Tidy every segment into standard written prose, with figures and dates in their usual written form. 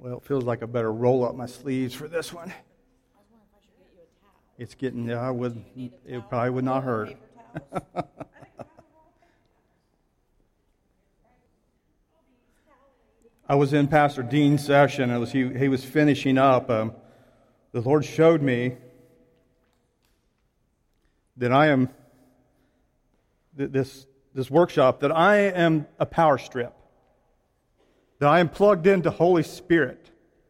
Well, it feels like I better roll up my sleeves for this one. It's getting, it probably would not hurt. I was in Pastor Dean's session. He was finishing up. The Lord showed me that I am, this workshop, that I am a power strip. That I am plugged into Holy Spirit.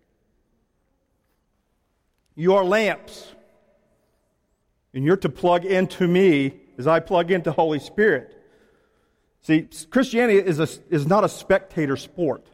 You are lamps. And you're to plug into me as I plug into Holy Spirit. See, Christianity is not a spectator sport.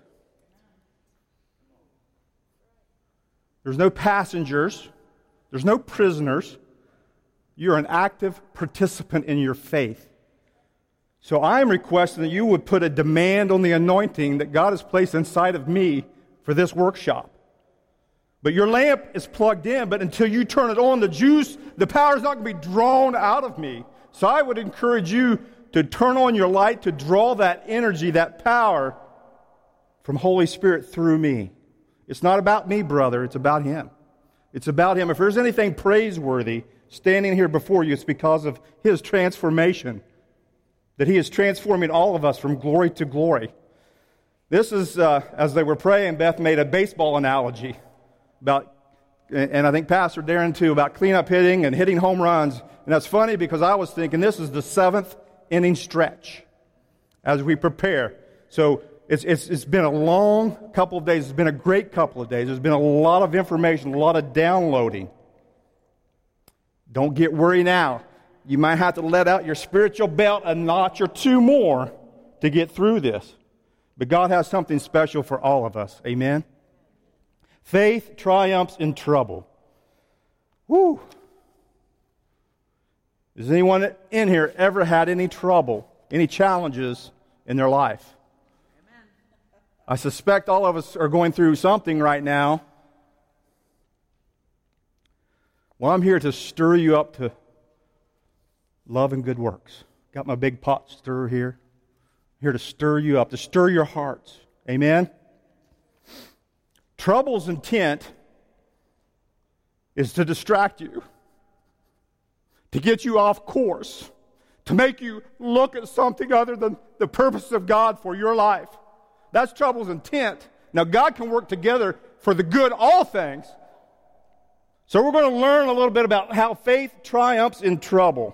There's no passengers. There's no prisoners. You're an active participant in your faith. So I'm requesting that you would put a demand on the anointing that God has placed inside of me for this workshop. But your lamp is plugged in, but until you turn it on, the power is not going to be drawn out of me. So I would encourage you to turn on your light to draw that energy, that power from Holy Spirit through me. It's not about me, brother. It's about Him. It's about Him. If there's anything praiseworthy standing here before you, it's because of His transformation. That He is transforming all of us from glory to glory. This is, as they were praying, Beth made a baseball analogy about, and I think Pastor Darren too, about cleanup hitting and hitting home runs. And that's funny because I was thinking this is the 7th inning stretch as we prepare. So it's been a long couple of days. It's been a great couple of days. There's been a lot of information, a lot of downloading. Don't get worried now. You might have to let out your spiritual belt a notch or two more to get through this. But God has something special for all of us. Amen? Faith triumphs in trouble. Woo! Has anyone in here ever had any trouble, any challenges in their life? Amen. I suspect all of us are going through something right now. Well, I'm here to stir you up to love and good works. Got my big pot stirrer here. Here to stir you up, to stir your hearts. Amen? Trouble's intent is to distract you, to get you off course, to make you look at something other than the purpose of God for your life. That's trouble's intent. Now, God can work together for the good all things. So we're going to learn a little bit about how faith triumphs in trouble.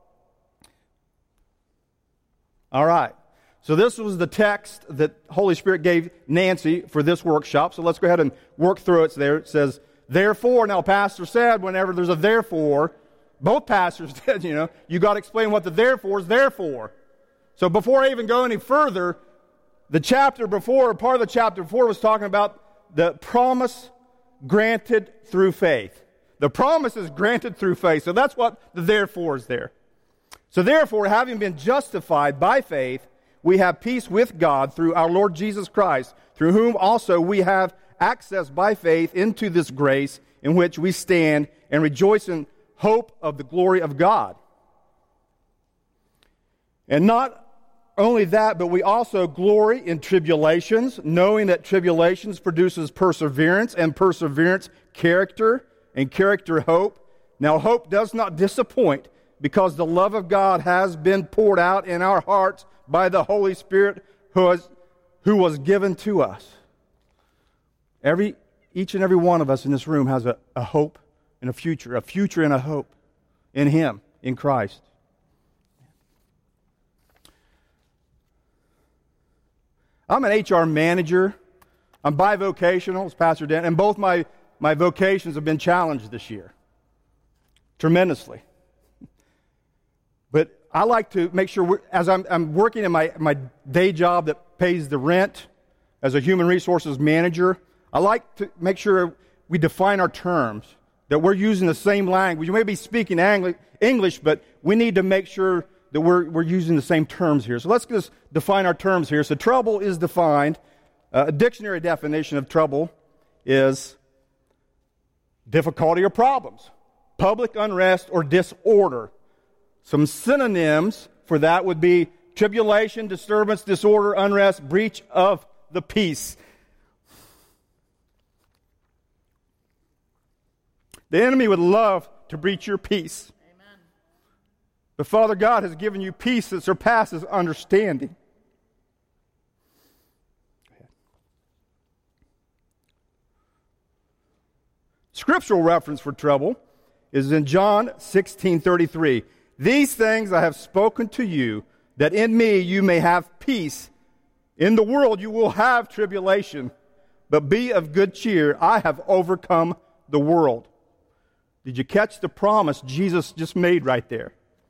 All right. So this was the text that Holy Spirit gave Nancy for this workshop. So let's go ahead and work through it. There it says, therefore. Now, Pastor said whenever there's a therefore, both pastors did, you got to explain what the therefore is there for. So before I even go any further, the chapter before, or part of the chapter before, was talking about the promise granted through faith. The promise is granted through faith. So that's what the therefore is there. So therefore, having been justified by faith, we have peace with God through our Lord Jesus Christ, through whom also we have access by faith into this grace in which we stand and rejoice in hope of the glory of God. And not only that, but we also glory in tribulations, knowing that tribulations produces perseverance, and perseverance character, and character hope. Now hope does not disappoint, because the love of God has been poured out in our hearts by the Holy Spirit who was given to us. Each and every one of us in this room has a hope and a future and a hope in Him, in Christ. I'm an HR manager. I'm bivocational, as Pastor Dan, and both my vocations have been challenged this year tremendously. But I like to make sure, as I'm working in my day job that pays the rent as a human resources manager, I like to make sure we define our terms, that we're using the same language. You may be speaking English, but we need to make sure that we're using the same terms here. So let's just define our terms here. So trouble is defined. A dictionary definition of trouble is difficulty or problems, public unrest or disorder. Some synonyms for that would be tribulation, disturbance, disorder, unrest, breach of the peace. The enemy would love to breach your peace. Amen. But Father God has given you peace that surpasses understanding. Scriptural reference for trouble is in John 16:33. These things I have spoken to you, that in me you may have peace. In the world you will have tribulation, but be of good cheer. I have overcome the world. Did you catch the promise Jesus just made right there?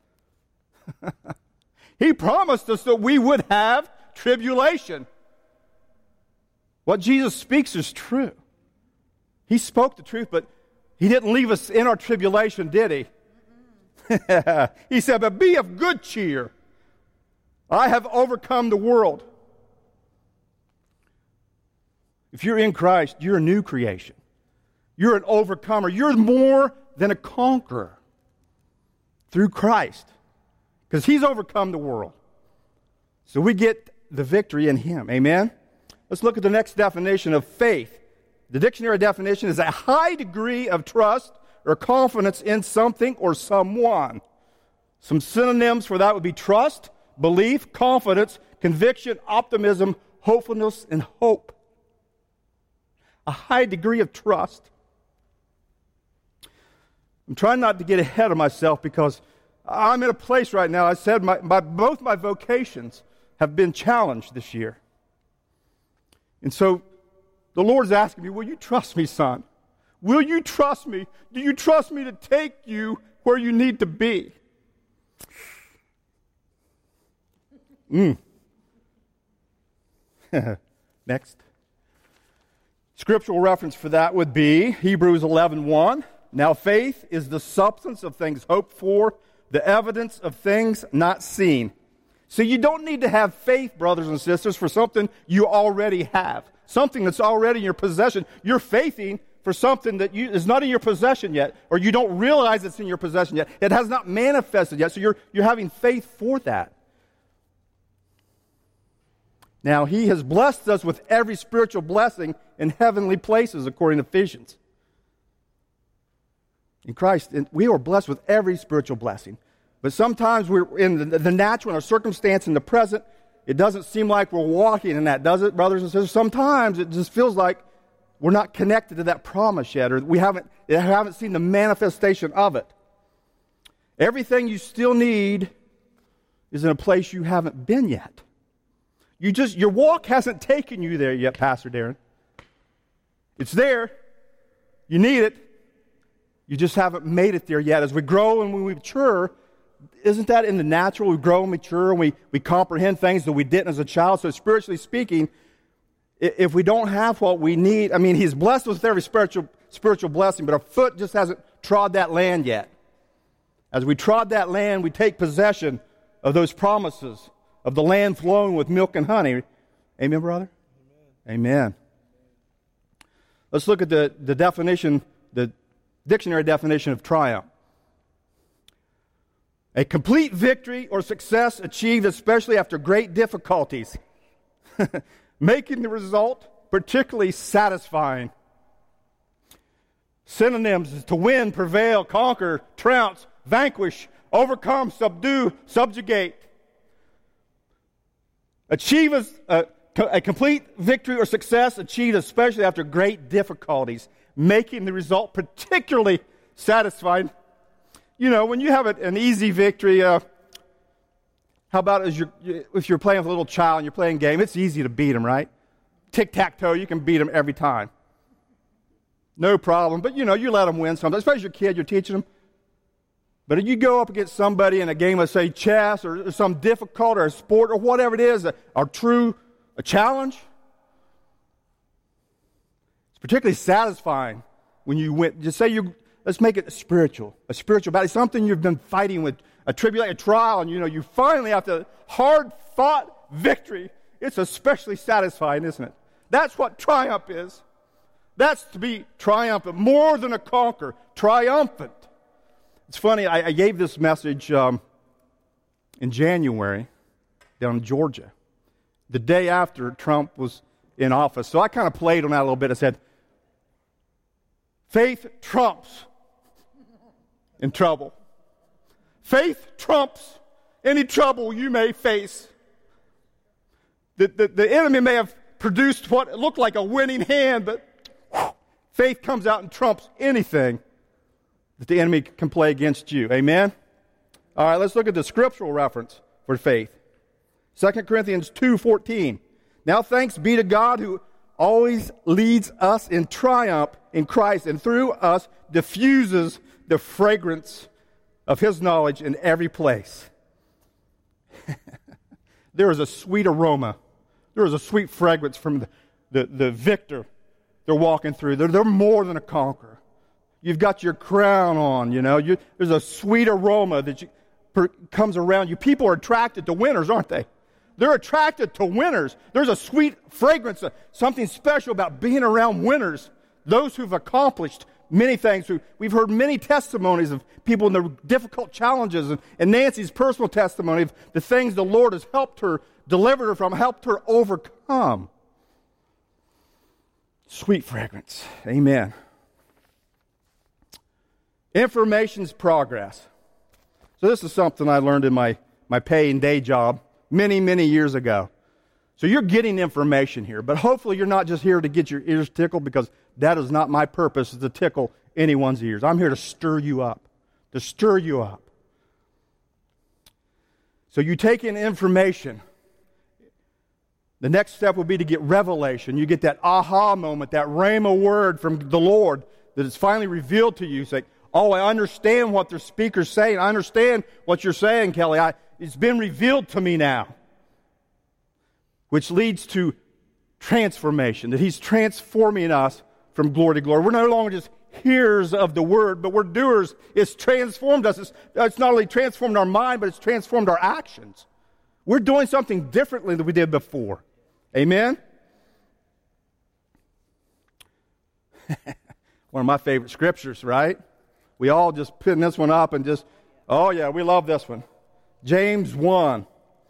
He promised us that we would have tribulation. What Jesus speaks is true. He spoke the truth, but he didn't leave us in our tribulation, did he? He said, but be of good cheer. I have overcome the world. If you're in Christ, you're a new creation. You're an overcomer. You're more than a conqueror through Christ, because he's overcome the world. So we get the victory in him. Amen? Let's look at the next definition of faith. The dictionary definition is a high degree of trust or confidence in something or someone. Some synonyms for that would be trust, belief, confidence, conviction, optimism, hopefulness, and hope. A high degree of trust. I'm trying not to get ahead of myself because I'm in a place right now. I said both my vocations have been challenged this year. And so the Lord's asking me, will you trust me, son? Will you trust me? Do you trust me to take you where you need to be? Next. Scriptural reference for that would be Hebrews 11:1. Now faith is the substance of things hoped for, the evidence of things not seen. So you don't need to have faith, brothers and sisters, for something you already have. Something that's already in your possession. You're faithing for something that is not in your possession yet, or you don't realize it's in your possession yet. It has not manifested yet, so you're having faith for that. Now, he has blessed us with every spiritual blessing in heavenly places, according to Ephesians. In Christ, we are blessed with every spiritual blessing. But sometimes we're in the natural, in our circumstance, in the present, it doesn't seem like we're walking in that, does it, brothers and sisters? Sometimes it just feels like we're not connected to that promise yet, or we haven't seen the manifestation of it. Everything you still need is in a place you haven't been yet. Your walk hasn't taken you there yet, Pastor Darren. It's there. You need it. You just haven't made it there yet. As we grow and when we mature, isn't that in the natural? We grow and mature and we comprehend things that we didn't as a child. So spiritually speaking, if we don't have what we need, I mean, he's blessed us with every spiritual blessing, but our foot just hasn't trod that land yet. As we trod that land, we take possession of those promises of the land flowing with milk and honey. Amen, brother? Amen. Let's look at the definition, the dictionary definition of triumph. A complete victory or success achieved especially after great difficulties, making the result particularly satisfying. Synonyms is to win, prevail, conquer, trounce, vanquish, overcome, subdue, subjugate. Achieve a complete victory or success achieved especially after great difficulties, making the result particularly satisfying. You know, when you have an easy victory, how about if you're playing with a little child and you're playing a game, it's easy to beat them, right? Tic-tac-toe, you can beat them every time. No problem. But, you let them win sometimes, especially your kid, you're teaching them. But if you go up against somebody in a game of, say, chess or some difficult or a sport or whatever it is, a challenge, it's particularly satisfying when you win. Just say let's make it spiritual battle, something you've been fighting with, a trial, and you finally, after hard-fought victory, it's especially satisfying, isn't it? That's what triumph is. That's to be triumphant, more than a conqueror, triumphant. It's funny, I gave this message in January down in Georgia, the day after Trump was in office. So I kind of played on that a little bit. I said, faith trumps in trouble. Faith trumps any trouble you may face. The enemy may have produced what looked like a winning hand, but faith comes out and trumps anything that the enemy can play against you. Amen? All right, let's look at the scriptural reference for faith. 2 Corinthians 2:14. Now thanks be to God who always leads us in triumph in Christ and through us diffuses the fragrance of his knowledge in every place. There is a sweet aroma. There is a sweet fragrance from the victor they're walking through. They're more than a conqueror. You've got your crown on, you know. There's a sweet aroma that comes around you. People are attracted to winners, aren't they? They're attracted to winners. There's a sweet fragrance, something special about being around winners, those who've accomplished many things. We've heard many testimonies of people in their difficult challenges, and Nancy's personal testimony of the things the Lord has helped her, delivered her from, helped her overcome. Sweet fragrance. Amen. Information's progress. So this is something I learned in my paying day job many, many years ago. So you're getting information here, but hopefully you're not just here to get your ears tickled, because that is not my purpose, is to tickle anyone's ears. I'm here to stir you up, to stir you up. So you take in information. The next step will be to get revelation. You get that aha moment, that rhema word from the Lord that is finally revealed to you. It's like, oh, I understand what the speaker's saying. I understand what you're saying, Kelly. It's been revealed to me now. Which leads to transformation, that he's transforming us from glory to glory. We're no longer just hearers of the word, but we're doers. It's transformed us. It's not only transformed our mind, but it's transformed our actions. We're doing something differently than we did before. Amen? One of my favorite scriptures, right? We all just pin this one up and just, oh yeah, we love this one. James 1,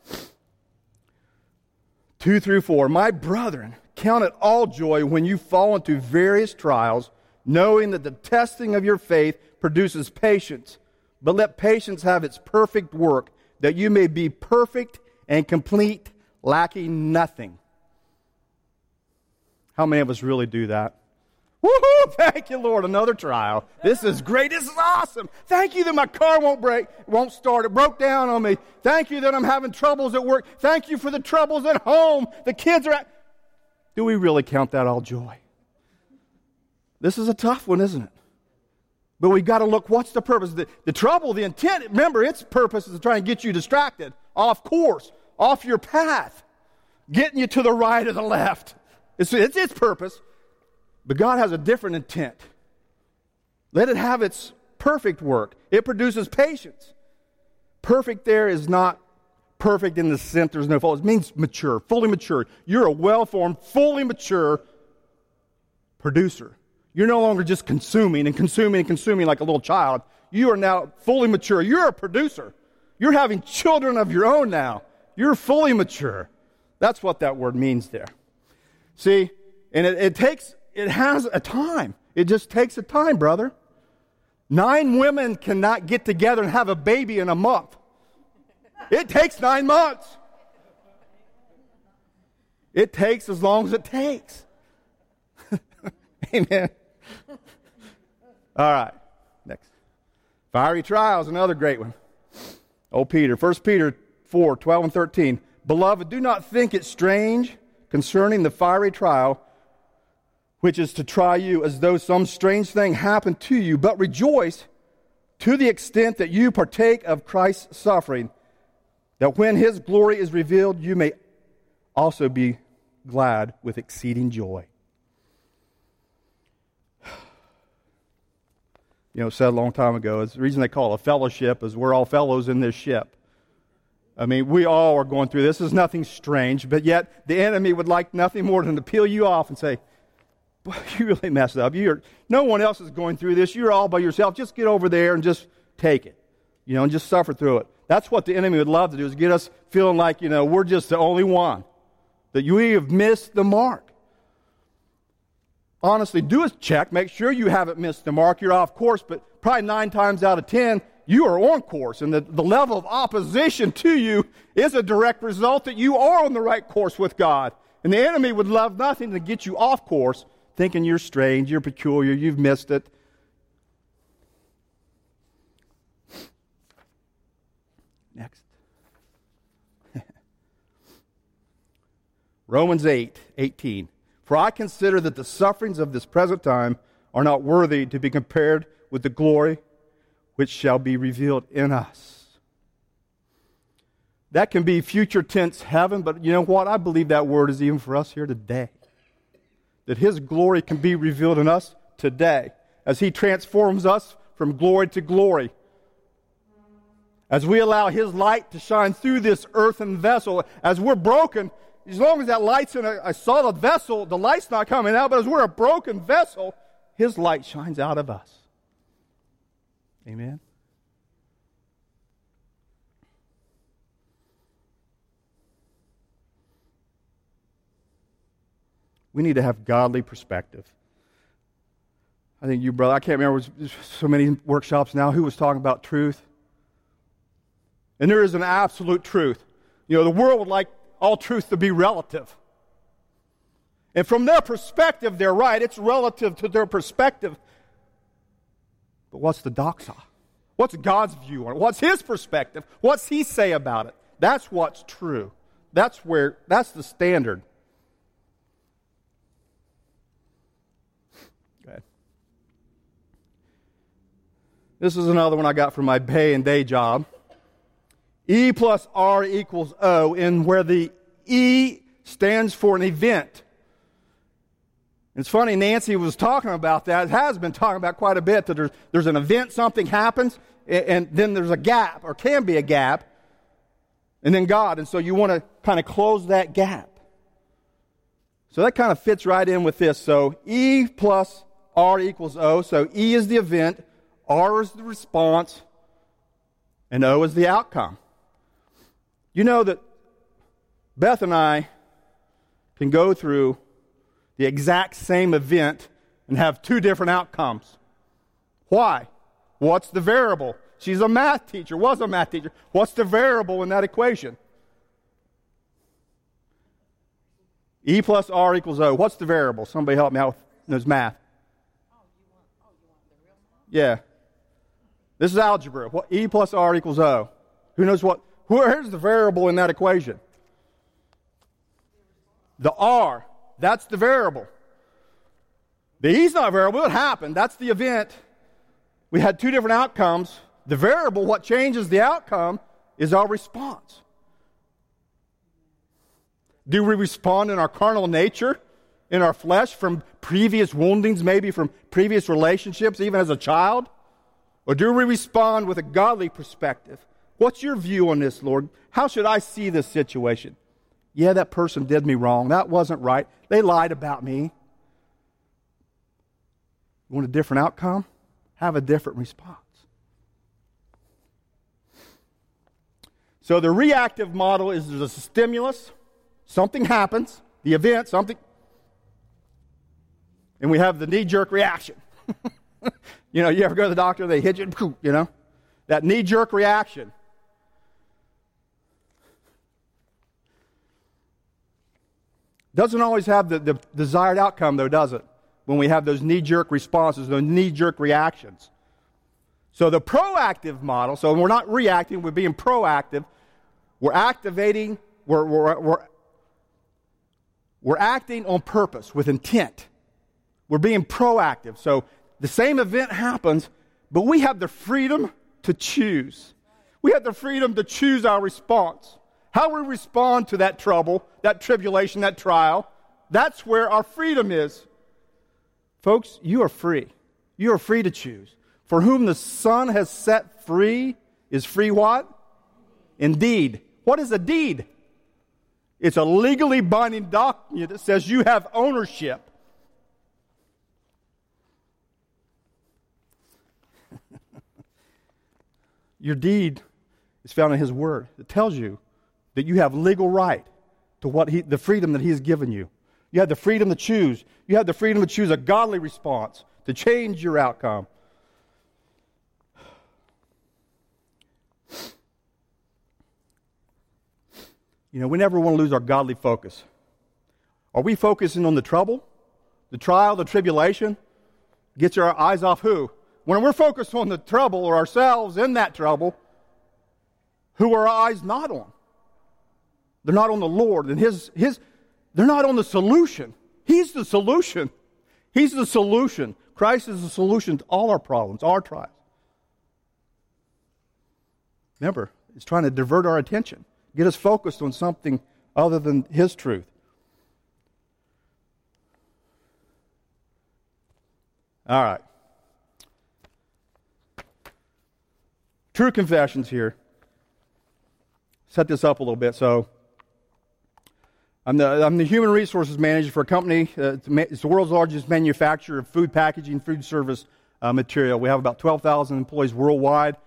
2-4. My brethren, count it all joy when you fall into various trials, knowing that the testing of your faith produces patience. But let patience have its perfect work, that you may be perfect and complete, lacking nothing. How many of us really do that? Woohoo! Thank you, Lord. Another trial. This is great. This is awesome. Thank you that my car won't start. It broke down on me. Thank you that I'm having troubles at work. Thank you for the troubles at home. The kids are at... Do we really count that all joy? This is a tough one, isn't it? But we've got to look, what's the purpose? The trouble, the intent, remember, its purpose is to try and get you distracted, off course, off your path, getting you to the right or the left. It's its purpose. But God has a different intent. Let it have its perfect work. It produces patience. Perfect there is not perfect in the sense there's no fault. It means mature, fully mature. You're a well-formed, fully mature producer. You're no longer just consuming and consuming and consuming like a little child. You are now fully mature. You're a producer. You're having children of your own now. You're fully mature. That's what that word means there. See, and it has a time. It just takes a time, brother. 9 women cannot get together and have a baby in a month. It takes 9 months. It takes as long as it takes. Amen. All right, next. Fiery trials, another great one. Oh, Peter. 1 Peter 4, 12 and 13. Beloved, do not think it strange concerning the fiery trial, which is to try you as though some strange thing happened to you, but rejoice to the extent that you partake of Christ's suffering, that when his glory is revealed, you may also be glad with exceeding joy. You know, said a long time ago, it's the reason they call it a fellowship is we're all fellows in this ship. I mean, we all are going through this. This is nothing strange, but yet the enemy would like nothing more than to peel you off and say, boy, you really messed up. No one else is going through this. You're all by yourself. Just get over there and just take it, and just suffer through it. That's what the enemy would love to do, is get us feeling like, we're just the only one, that we have missed the mark. honestly do a check, make sure you haven't missed the mark, you're off course, but probably 9 times out of 10, you are on course. And the level of opposition to you is a direct result that you are on the right course with God. And the enemy would love nothing to get you off course, thinking you're strange, you're peculiar, you've missed it. Next. Romans 8:18. For I consider that the sufferings of this present time are not worthy to be compared with the glory which shall be revealed in us. That can be future tense heaven, but you know what? I believe that word is even for us here today. That His glory can be revealed in us today as He transforms us from glory to glory. As we allow His light to shine through this earthen vessel, as we're broken, as long as that light's in a solid vessel, the light's not coming out, but as we're a broken vessel, His light shines out of us. Amen? We need to have godly perspective. I think you, brother, I can't remember, so many workshops now, who was talking about truth. And there is an absolute truth. You know, the world would like all truth to be relative. And from their perspective, they're right. It's relative to their perspective. But what's the doxa? What's God's view on it? What's His perspective? What's He say about it? That's what's true. That's the standard. Okay. This is another one I got from my pay and day job. E plus R equals O, and where the E stands for an event. It's funny, Nancy was talking about that, has been talking about quite a bit, that there's an event, something happens, and then there's a gap, or can be a gap, and then God. And so you want to kind of close that gap. So that kind of fits right in with this. So E plus R equals O. So E is the event, R is the response, and O is the outcome. You know that Beth and I can go through the exact same event and have 2 different outcomes. Why? What's the variable? She's a math teacher, was a math teacher. What's the variable in that equation? E plus R equals O. What's the variable? Somebody help me out with this math. You want the real math? Yeah. This is algebra. What, E plus R equals O. Who knows what? Where's the variable in that equation? The R. That's the variable. The E's not variable. It happened. That's the event. We had 2 different outcomes. The variable, what changes the outcome, is our response. Do we respond in our carnal nature, in our flesh, from previous woundings, maybe from previous relationships, even as a child? Or do we respond with a godly perspective? What's your view on this, Lord? How should I see this situation? Yeah, that person did me wrong. That wasn't right. They lied about me. You want a different outcome? Have a different response. So the reactive model is there's a stimulus, something happens, the event, something, and we have the knee-jerk reaction. You know, you ever go to the doctor, they hit you, you know, that knee-jerk reaction. Doesn't always have the desired outcome, though, does it? When we have those knee-jerk responses, those knee-jerk reactions. So the proactive model, so we're not reacting, we're being proactive. We're activating, we're acting on purpose, with intent. We're being proactive. So the same event happens, but we have the freedom to choose. We have the freedom to choose our response. How we respond to that trouble, that tribulation, that trial, that's where our freedom is. Folks, you are free. You are free to choose. For whom the Son has set free is free what? Indeed. What is a deed? It's a legally binding document that says you have ownership. Your deed is found in His Word. It tells you that you have legal right to the freedom that He has given you. You have the freedom to choose. You have the freedom to choose a godly response, to change your outcome. You know, we never want to lose our godly focus. Are we focusing on the trouble, the trial, the tribulation? Gets our eyes off who? When we're focused on the trouble or ourselves in that trouble, who are our eyes not on? They're not on the Lord and they're not on the solution. He's the solution. He's the solution. Christ is the solution to all our problems, our trials. Remember, it's trying to divert our attention, get us focused on something other than His truth. All right. True confessions here. Set this up a little bit. So, I'm the human resources manager for a company. It's the world's largest manufacturer of food packaging, food service material. We have about 12,000 employees worldwide,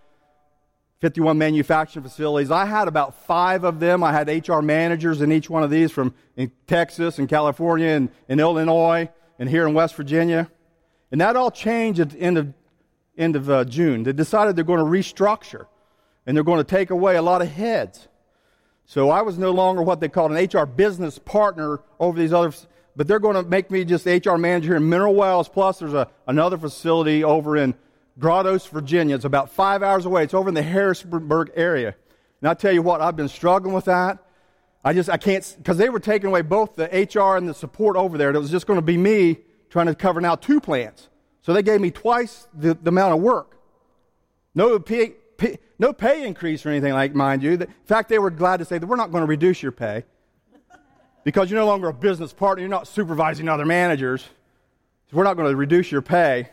51 manufacturing facilities. I had about 5 of them. I had HR managers in each one of these from in Texas and California and in Illinois and here in West Virginia. And that all changed at the end of June. They decided they're going to restructure, and they're going to take away a lot of heads. So I was no longer what they called an HR business partner over these others, but they're going to make me just HR manager here in Mineral Wells, plus there's another facility over in Grottos, Virginia. It's about 5 hours away. It's over in the Harrisburg area. And I tell you what, I've been struggling with that. I can't, because they were taking away both the HR and the support over there. It was just going to be me trying to cover now 2 plants. So they gave me twice the amount of work. No pay increase or anything like, mind you. In fact, they were glad to say that we're not going to reduce your pay because you're no longer a business partner. You're not supervising other managers. So we're not going to reduce your pay.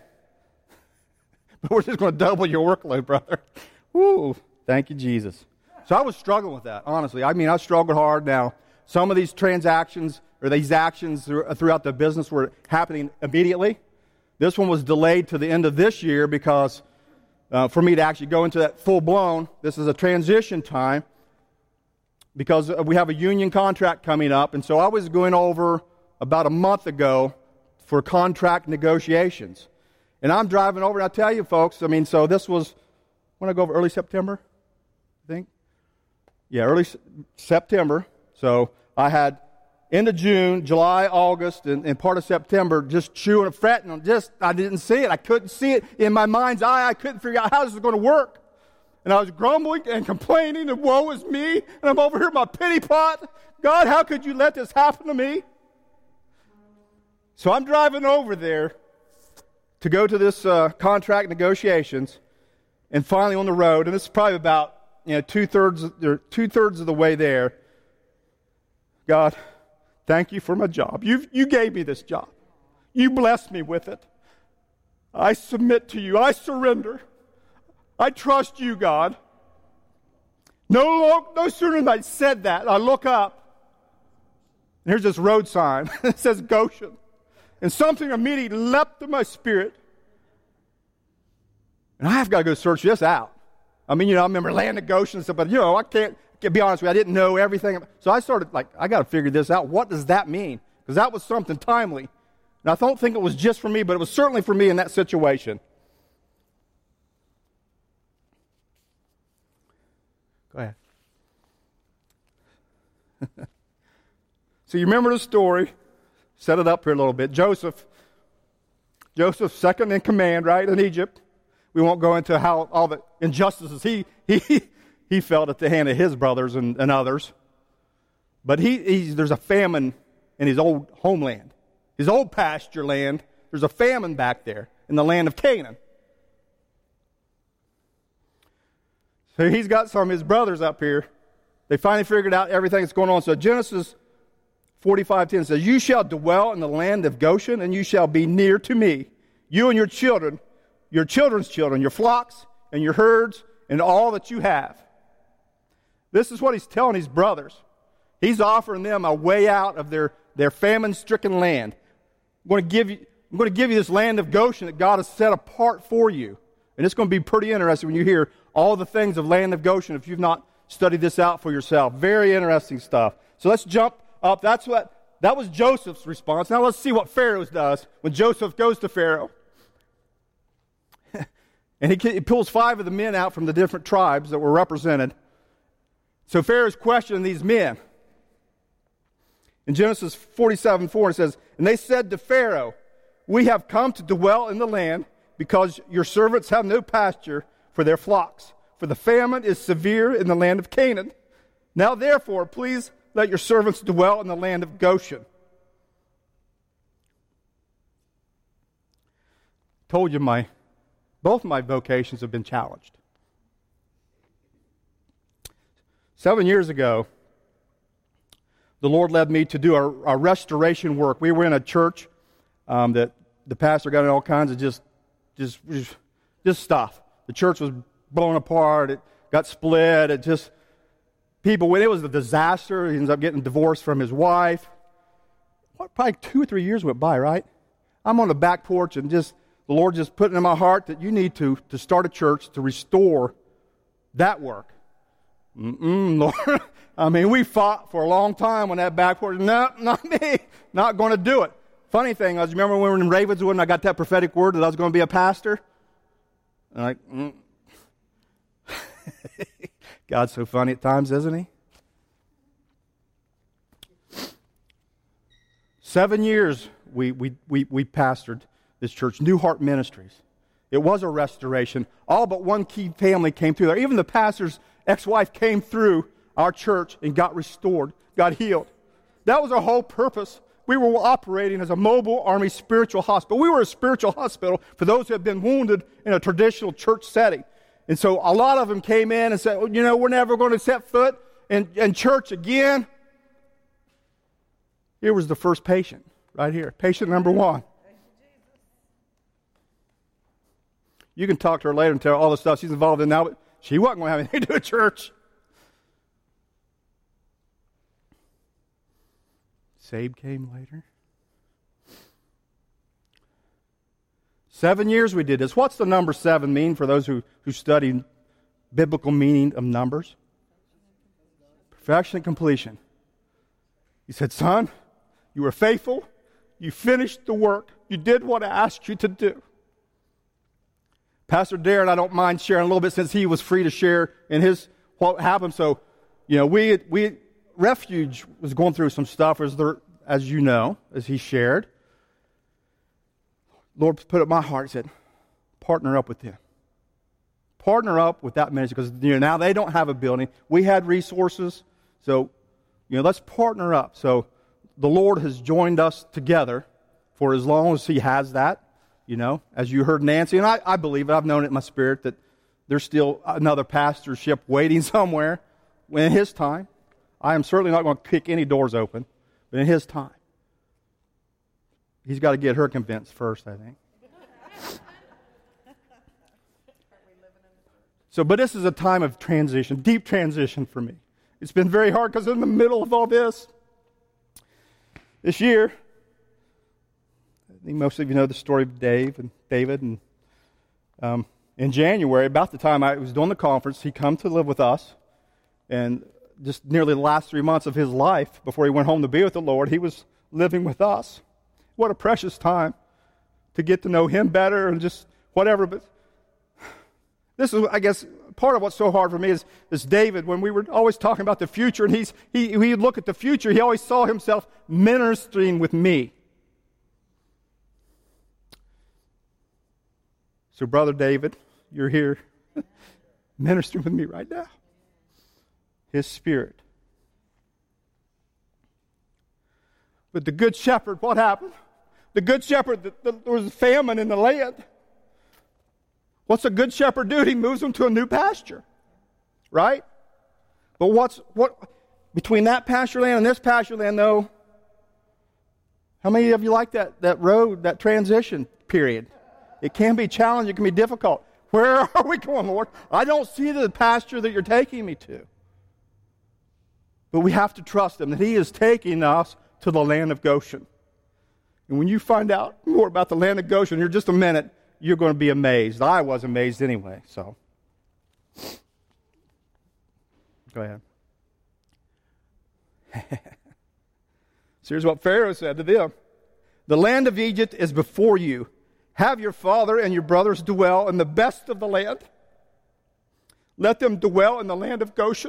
But we're just going to double your workload, brother. Woo, thank you, Jesus. So I was struggling with that, honestly. I mean, I struggled hard now. Some of these transactions or these actions throughout the business were happening immediately. This one was delayed to the end of this year because for me to actually go into that full-blown, this is a transition time because we have a union contract coming up. And so I was going over about a month ago for contract negotiations. And I'm driving over, and I'll tell you, folks, I mean, so this was, when I go over early September, I think? Yeah, early September. So I had end of June, July, August, and part of September just chewing and fretting on I didn't see it. I couldn't see it in my mind's eye. I couldn't figure out how this was going to work. And I was grumbling and complaining, and woe is me. And I'm over here in my pity pot. God, how could you let this happen to me? So I'm driving over there to go to this contract negotiations, and finally on the road, and this is probably about two-thirds of the way there. God, thank you for my job. You gave me this job. You blessed me with it. I submit to you. I surrender. I trust you, God. No sooner than I said that, I look up, and here's this road sign. It says Goshen. And something immediately leapt in my spirit. And I have got to go search this out. I mean, I remember land of Goshen and stuff, but, I can't be honest with you, I didn't know everything. So I started, I got to figure this out. What does that mean? Because that was something timely. And I don't think it was just for me, but it was certainly for me in that situation. Go ahead. So you remember the story. Set it up here a little bit. Joseph, second in command, right, in Egypt. We won't go into how all the injustices he felt at the hand of his brothers and others. But there's a famine in his old homeland, his old pasture land. There's a famine back there in the land of Canaan. So he's got some of his brothers up here. They finally figured out everything that's going on. So Genesis 45:10 says, "You shall dwell in the land of Goshen, and you shall be near to me, you and your children, your children's children, your flocks and your herds, and all that you have." This is what he's telling his brothers. He's offering them a way out of their famine-stricken land. I'm going to give you this land of Goshen that God has set apart for you. And it's going to be pretty interesting when you hear all the things of land of Goshen if you've not studied this out for yourself. Very interesting stuff. So let's jump up. That's That was Joseph's response. Now let's see what Pharaoh does when Joseph goes to Pharaoh. And he pulls 5 of the men out from the different tribes that were represented. So Pharaoh's questioning these men. In Genesis 47:4 it says, "And they said to Pharaoh, 'We have come to dwell in the land because your servants have no pasture for their flocks, for the famine is severe in the land of Canaan. Now therefore, please let your servants dwell in the land of Goshen.'" Told you both my vocations have been challenged. 7 years ago, the Lord led me to do our restoration work. We were in a church that the pastor got in all kinds of just stuff. The church was blown apart. It got split. It was a disaster. He ends up getting divorced from his wife. Probably 2 or 3 years went by, right? I'm on the back porch and the Lord just put it in my heart that you need to start a church to restore that work. Lord. I mean, we fought for a long time on that back porch. No, not me. Not going to do it. Funny thing, remember when we were in Ravenswood and I got that prophetic word that I was going to be a pastor? And God's so funny at times, isn't he? 7 years we pastored this church, New Heart Ministries. It was a restoration. All but one key family came through there. Even the pastor's ex-wife came through our church and got restored, got healed. That was our whole purpose. We were operating as a mobile army spiritual hospital. We were a spiritual hospital for those who had been wounded in a traditional church setting. And so a lot of them came in and said, we're never going to set foot in church again. Here was the first patient, right here. Patient number 1. You can talk to her later and tell her all the stuff she's involved in now, but she wasn't going to have anything to do with church. Sabe came later. 7 years we did this. What's the number 7 mean for those who study biblical meaning of numbers? Perfection and completion. He said, son, you were faithful. You finished the work. You did what I asked you to do. Pastor Darren, I don't mind sharing a little bit since he was free to share in his what happened. So, we Refuge was going through some stuff, as you know, as he shared. Lord put it in my heart and said, partner up with them. Partner up with that ministry because now they don't have a building. We had resources. So, let's partner up. So the Lord has joined us together for as long as he has that. As you heard Nancy, and I believe it, I've known it in my spirit that there's still another pastorship waiting somewhere in his time. I am certainly not going to kick any doors open, but in his time. He's got to get her convinced first, I think. But this is a time of transition, deep transition for me. It's been very hard because in the middle of all this year, I think most of you know the story of David. And in January, about the time I was doing the conference, he come to live with us. And just nearly the last 3 months of his life, before he went home to be with the Lord, he was living with us. What a precious time to get to know him better and just whatever. But this is, I guess, part of what's so hard for me is David, when we were always talking about the future, and he'd look at the future, he always saw himself ministering with me. So, Brother David, you're here ministering with me right now. His Spirit. But the Good Shepherd, what happened? The Good Shepherd, there was famine in the land. What's a Good Shepherd do? He moves them to a new pasture. Right? But what between that pasture land and this pasture land, though, how many of you like that road, that transition period? It can be challenging. It can be difficult. Where are we going, Lord? I don't see the pasture that you're taking me to. But we have to trust him that he is taking us to the land of Goshen. And when you find out more about the land of Goshen, here just a minute, you're going to be amazed. I was amazed anyway, so. Go ahead. So here's what Pharaoh said to them. The land of Egypt is before you. Have your father and your brothers dwell in the best of the land. Let them dwell in the land of Goshen.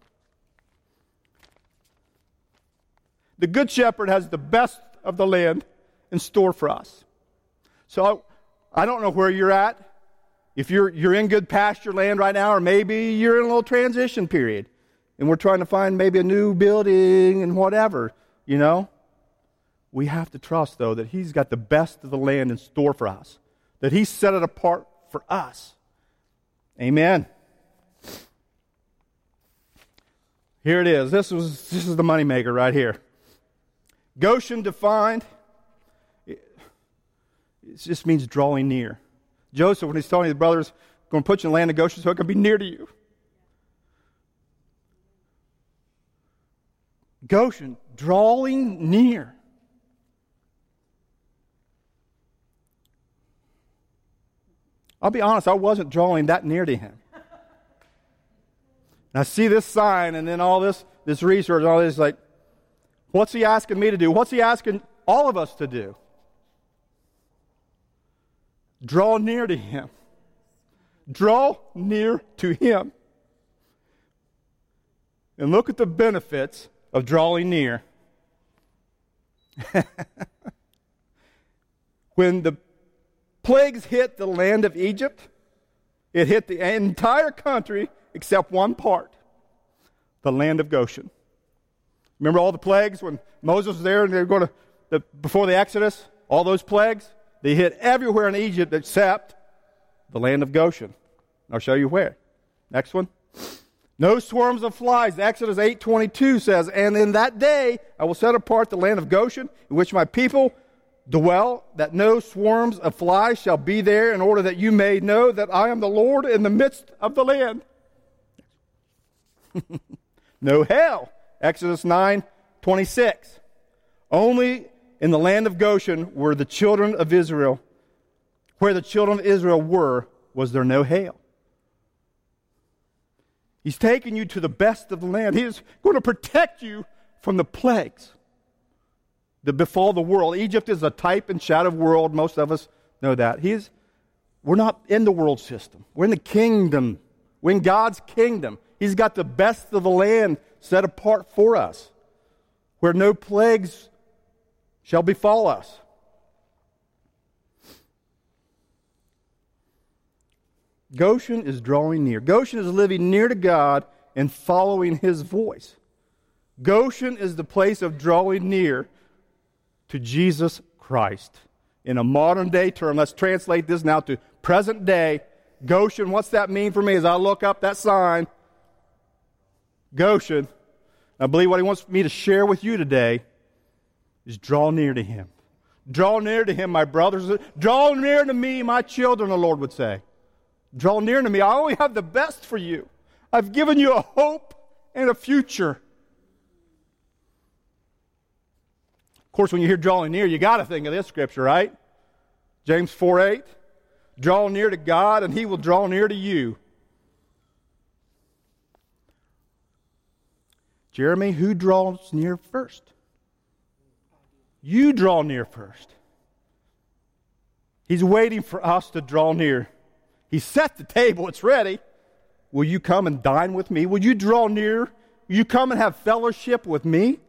The good shepherd has the best of the land in store for us. So I don't know where you're at. If you're in good pasture land right now, or maybe you're in a little transition period, and we're trying to find maybe a new building and whatever, you know. We have to trust, though, that He's got the best of the land in store for us, that He set it apart for us. Amen. Here it is. This is the moneymaker right here. Goshen defined, it just means drawing near. Joseph, when he's telling his brothers, going to put you in the land of Goshen so it can be near to you. Goshen, drawing near. I'll be honest, I wasn't drawing that near to Him. And I see this sign and then all this research and all this, like, what's He asking me to do? What's He asking all of us to do? Draw near to Him. Draw near to Him. And look at the benefits of drawing near. When the plagues hit the land of Egypt, it hit the entire country except one part, the land of Goshen. Remember all the plagues when Moses was there and they were going to, before the Exodus, all those plagues? They hit everywhere in Egypt except the land of Goshen. I'll show you where. Next one. No swarms of flies. Exodus 8:22 says, and in that day I will set apart the land of Goshen, in which my people dwell, that no swarms of flies shall be there, in order that you may know that I am the Lord in the midst of the land. No hail. Exodus 9:26. Only in the land of Goshen were the children of Israel. Where the children of Israel were, was there no hail. He's taking you to the best of the land. He is going to protect you from the plagues that befall the world. Egypt is a type and shadow of the world. Most of us know that. We're not in the world system. We're in the kingdom. We're in God's kingdom. He's got the best of the land set apart for us, where no plagues shall befall us. Goshen is drawing near. Goshen is living near to God and following His voice. Goshen is the place of drawing near to Jesus Christ. In a modern day term, let's translate this now to present day. Goshen, what's that mean for me as I look up that sign? Goshen, I believe what He wants me to share with you today is draw near to Him. Draw near to Him, my brothers. Draw near to me, my children, the Lord would say. Draw near to me. I only have the best for you. I've given you a hope and a future. Of course, when you hear drawing near, you got to think of this scripture, right? James 4:8. Draw near to God, and He will draw near to you. Jeremy, who draws near first? You draw near first. He's waiting for us to draw near. He set the table. It's ready. Will you come and dine with me? Will you draw near? Will you come and have fellowship with me?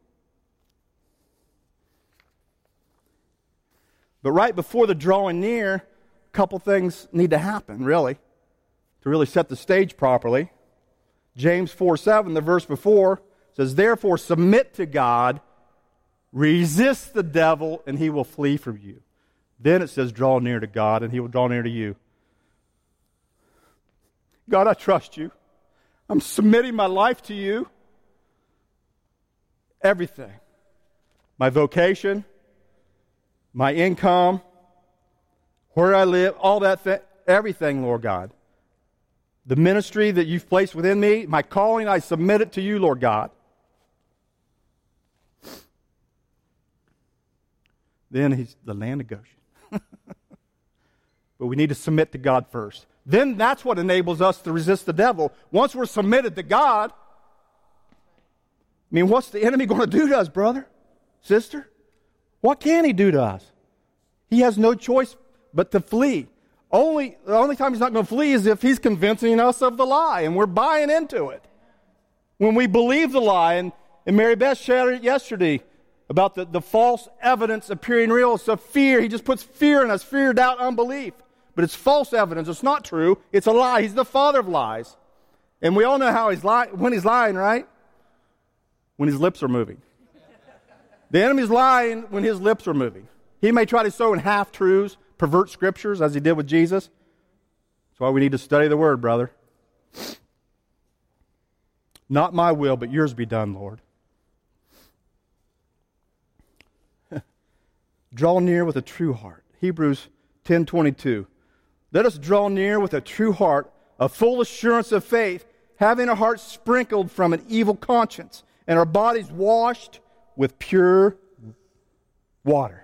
But right before the drawing near, a couple things need to happen, really, to really set the stage properly. James 4:7, the verse before, says, therefore submit to God, resist the devil, and he will flee from you. Then it says, draw near to God, and He will draw near to you. God, I trust You. I'm submitting my life to You. Everything. My vocation, my income, where I live, all that, everything, Lord God. The ministry that You've placed within me, my calling, I submit it to You, Lord God. Then He's the land of Goshen. But we need to submit to God first. Then that's what enables us to resist the devil. Once we're submitted to God, I mean, what's the enemy going to do to us, brother? sister? What can he do to us? He has no choice but to flee. The only time he's not going to flee is if he's convincing us of the lie, and we're buying into it. When we believe the lie, and Mary Beth shared it yesterday about the false evidence appearing real. It's a fear. He just puts fear in us, fear, doubt, unbelief. But it's false evidence. It's not true. It's a lie. He's the father of lies. And we all know how he's lying, when he's lying, right? When his lips are moving. The enemy's lying when his lips are moving. He may try to sow in half-truths, pervert scriptures, as he did with Jesus. That's why we need to study the Word, brother. Not my will, but yours be done, Lord. Draw near with a true heart. Hebrews 10:22. Let us draw near with a true heart, a full assurance of faith, having our hearts sprinkled from an evil conscience, and our bodies washed with pure water.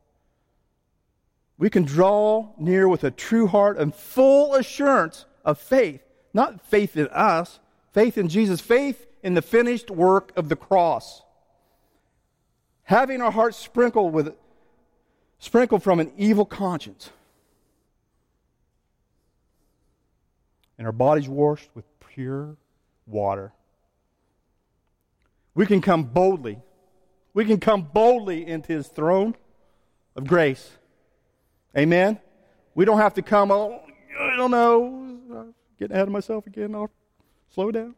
We can draw near with a true heart and full assurance of faith. Not faith in us, faith in Jesus, faith in the finished work of the cross. Having our hearts sprinkled from an evil conscience, and our bodies washed with pure water. We can come boldly. We can come boldly into His throne of grace. Amen? We don't have to come, I don't know, I'm getting ahead of myself again. I'll slow down.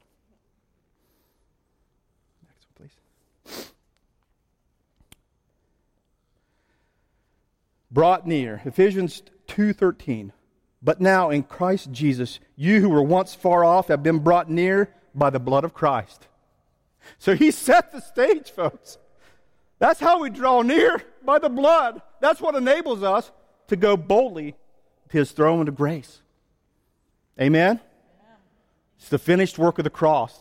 Next one, please. Brought near. Ephesians 2:13. But now in Christ Jesus, you who were once far off have been brought near by the blood of Christ. So He set the stage, folks. That's how we draw near, by the blood. That's what enables us to go boldly to His throne of grace. Amen? It's the finished work of the cross.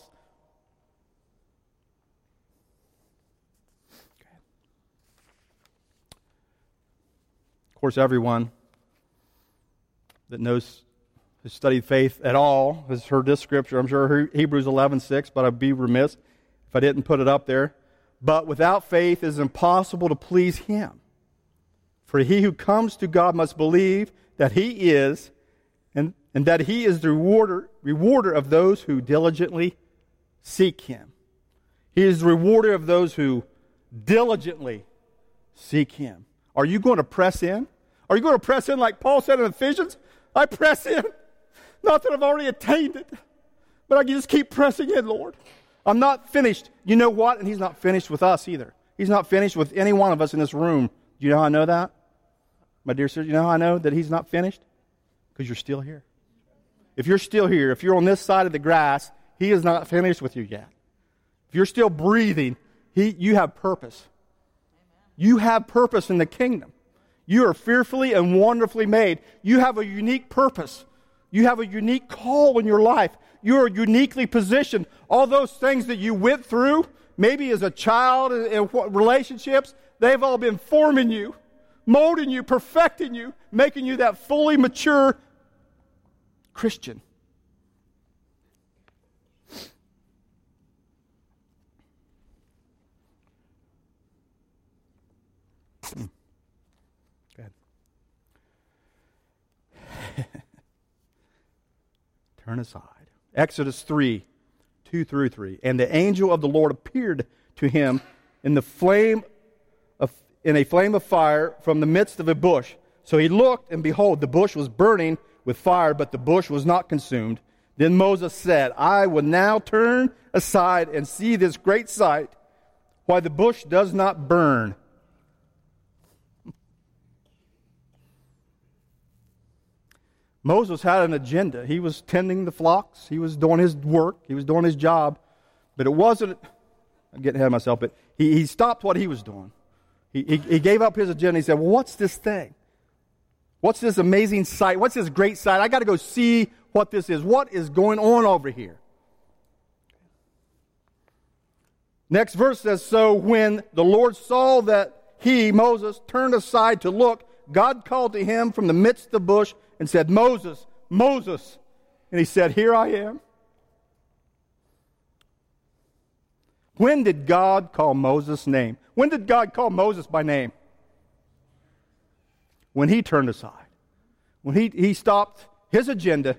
Of course, everyone that has studied faith at all has heard this scripture. I'm sure Hebrews 11:6, but I'd be remiss if I didn't put it up there. But without faith it is impossible to please Him. For he who comes to God must believe that He is, and that He is the rewarder of those who diligently seek Him. He is the rewarder of those who diligently seek Him. Are you going to press in? Are you going to press in like Paul said in Ephesians? I press in. Not that I've already attained it, but I can just keep pressing in, Lord. I'm not finished. You know what? And He's not finished with us either. He's not finished with any one of us in this room. Do you know how I know that? My dear sister, you know how I know that He's not finished? Because you're still here. If you're still here, if you're on this side of the grass, He is not finished with you yet. If you're still breathing, you have purpose. You have purpose in the kingdom. You are fearfully and wonderfully made. You have a unique purpose. You have a unique call in your life. You are uniquely positioned. All those things that you went through, maybe as a child in relationships, they've all been forming you, molding you, perfecting you, making you that fully mature Christian. Good. Turn aside. Exodus 3:2-3. And the angel of the Lord appeared to him in a flame of fire from the midst of a bush. So he looked, and behold, the bush was burning with fire, but the bush was not consumed. Then Moses said, I will now turn aside and see this great sight, why the bush does not burn. Moses had an agenda. He was tending the flocks. He was doing his work. He was doing his job. But it wasn't, I'm getting ahead of myself, but he stopped what he was doing. He gave up his agenda. He said, well, what's this thing? What's this amazing sight? What's this great sight? I got to go see what this is. What is going on over here? Next verse says, so when the Lord saw that he, Moses, turned aside to look, God called to him from the midst of the bush and said, Moses, Moses. And he said, here I am. When did God call Moses' name? When did God call Moses by name? When he turned aside. When he stopped his agenda.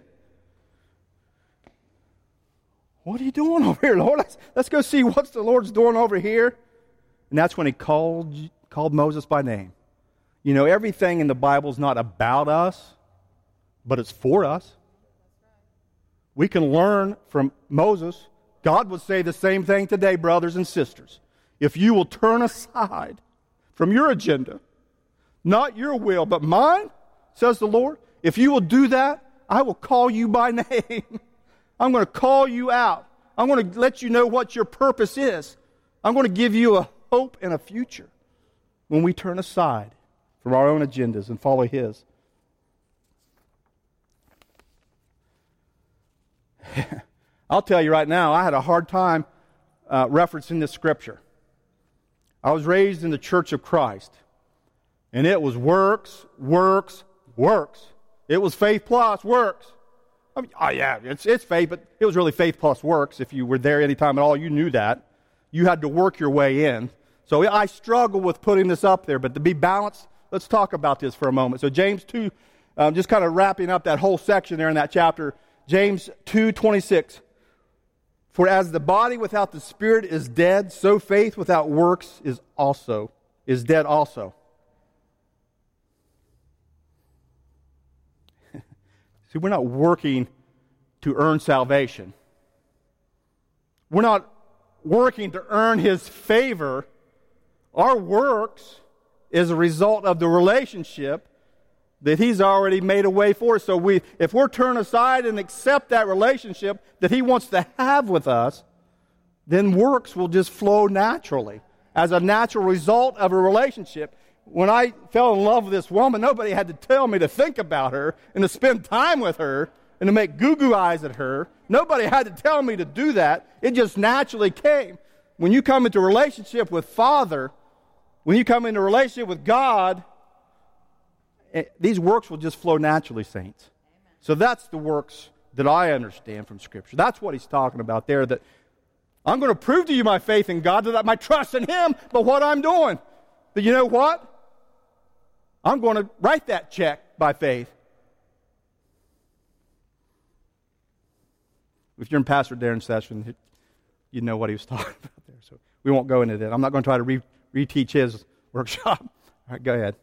What are you doing over here, Lord? Let's go see what the Lord's doing over here. And that's when he called Moses by name. You know, everything in the Bible is not about us, but it's for us. We can learn from Moses. God would say the same thing today, brothers and sisters. If you will turn aside from your agenda, not your will, but mine, says the Lord, if you will do that, I will call you by name. I'm going to call you out. I'm going to let you know what your purpose is. I'm going to give you a hope and a future when we turn aside from our own agendas and follow His. I'll tell you right now, I had a hard time referencing this scripture. I was raised in the Church of Christ, and it was works, works, works. It was faith plus works. I mean, oh yeah, it's faith, but it was really faith plus works. If you were there any time at all, you knew that. You had to work your way in. So I struggle with putting this up there, but to be balanced, let's talk about this for a moment. So James 2, just kind of wrapping up that whole section there in that chapter, James 2:26. For as the body without the spirit is dead, so faith without works is dead also. See, we're not working to earn salvation. We're not working to earn His favor. Our works is a result of the relationship that He's already made a way for us. So if we're turned aside and accept that relationship that He wants to have with us, then works will just flow naturally as a natural result of a relationship. When I fell in love with this woman, nobody had to tell me to think about her and to spend time with her and to make goo-goo eyes at her. Nobody had to tell me to do that. It just naturally came. When you come into a relationship with Father, when you come into a relationship with God, these works will just flow naturally, saints. Amen. So that's the works that I understand from Scripture. That's what he's talking about there, that I'm going to prove to you my faith in God, that my trust in Him, but what I'm doing. But you know what? I'm going to write that check by faith. If you're in Pastor Darren's session, you know what he was talking about there. So we won't go into that. I'm not going to try to reteach his workshop. All right, go ahead.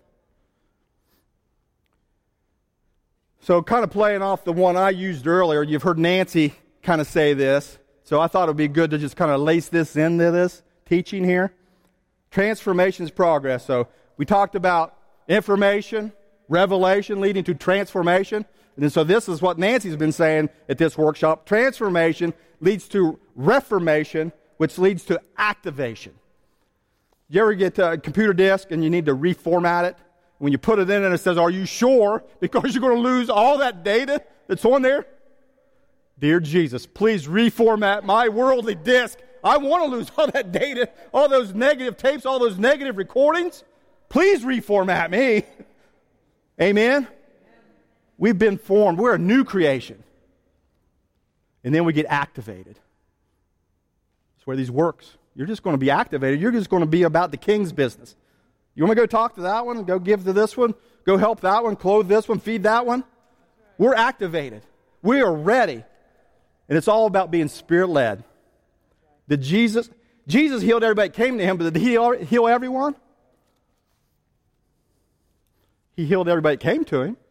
So kind of playing off the one I used earlier, you've heard Nancy kind of say this. So I thought it would be good to just kind of lace this into this teaching here. Transformation is progress. So we talked about information, revelation leading to transformation. And so this is what Nancy's been saying at this workshop. Transformation leads to reformation, which leads to activation. You ever get a computer disk and you need to reformat it? When you put it in and it says, "Are you sure?" Because you're going to lose all that data that's on there. Dear Jesus, please reformat my worldly disk. I want to lose all that data, all those negative tapes, all those negative recordings. Please reformat me. Amen? We've been formed. We're a new creation. And then we get activated. That's where these works. You're just going to be activated. You're just going to be about the King's business. You want to go talk to that one, go give to this one, go help that one, clothe this one, feed that one? We're activated. We are ready. And it's all about being Spirit-led. Did Jesus healed everybody that came to Him, but did He heal everyone? He healed everybody that came to Him.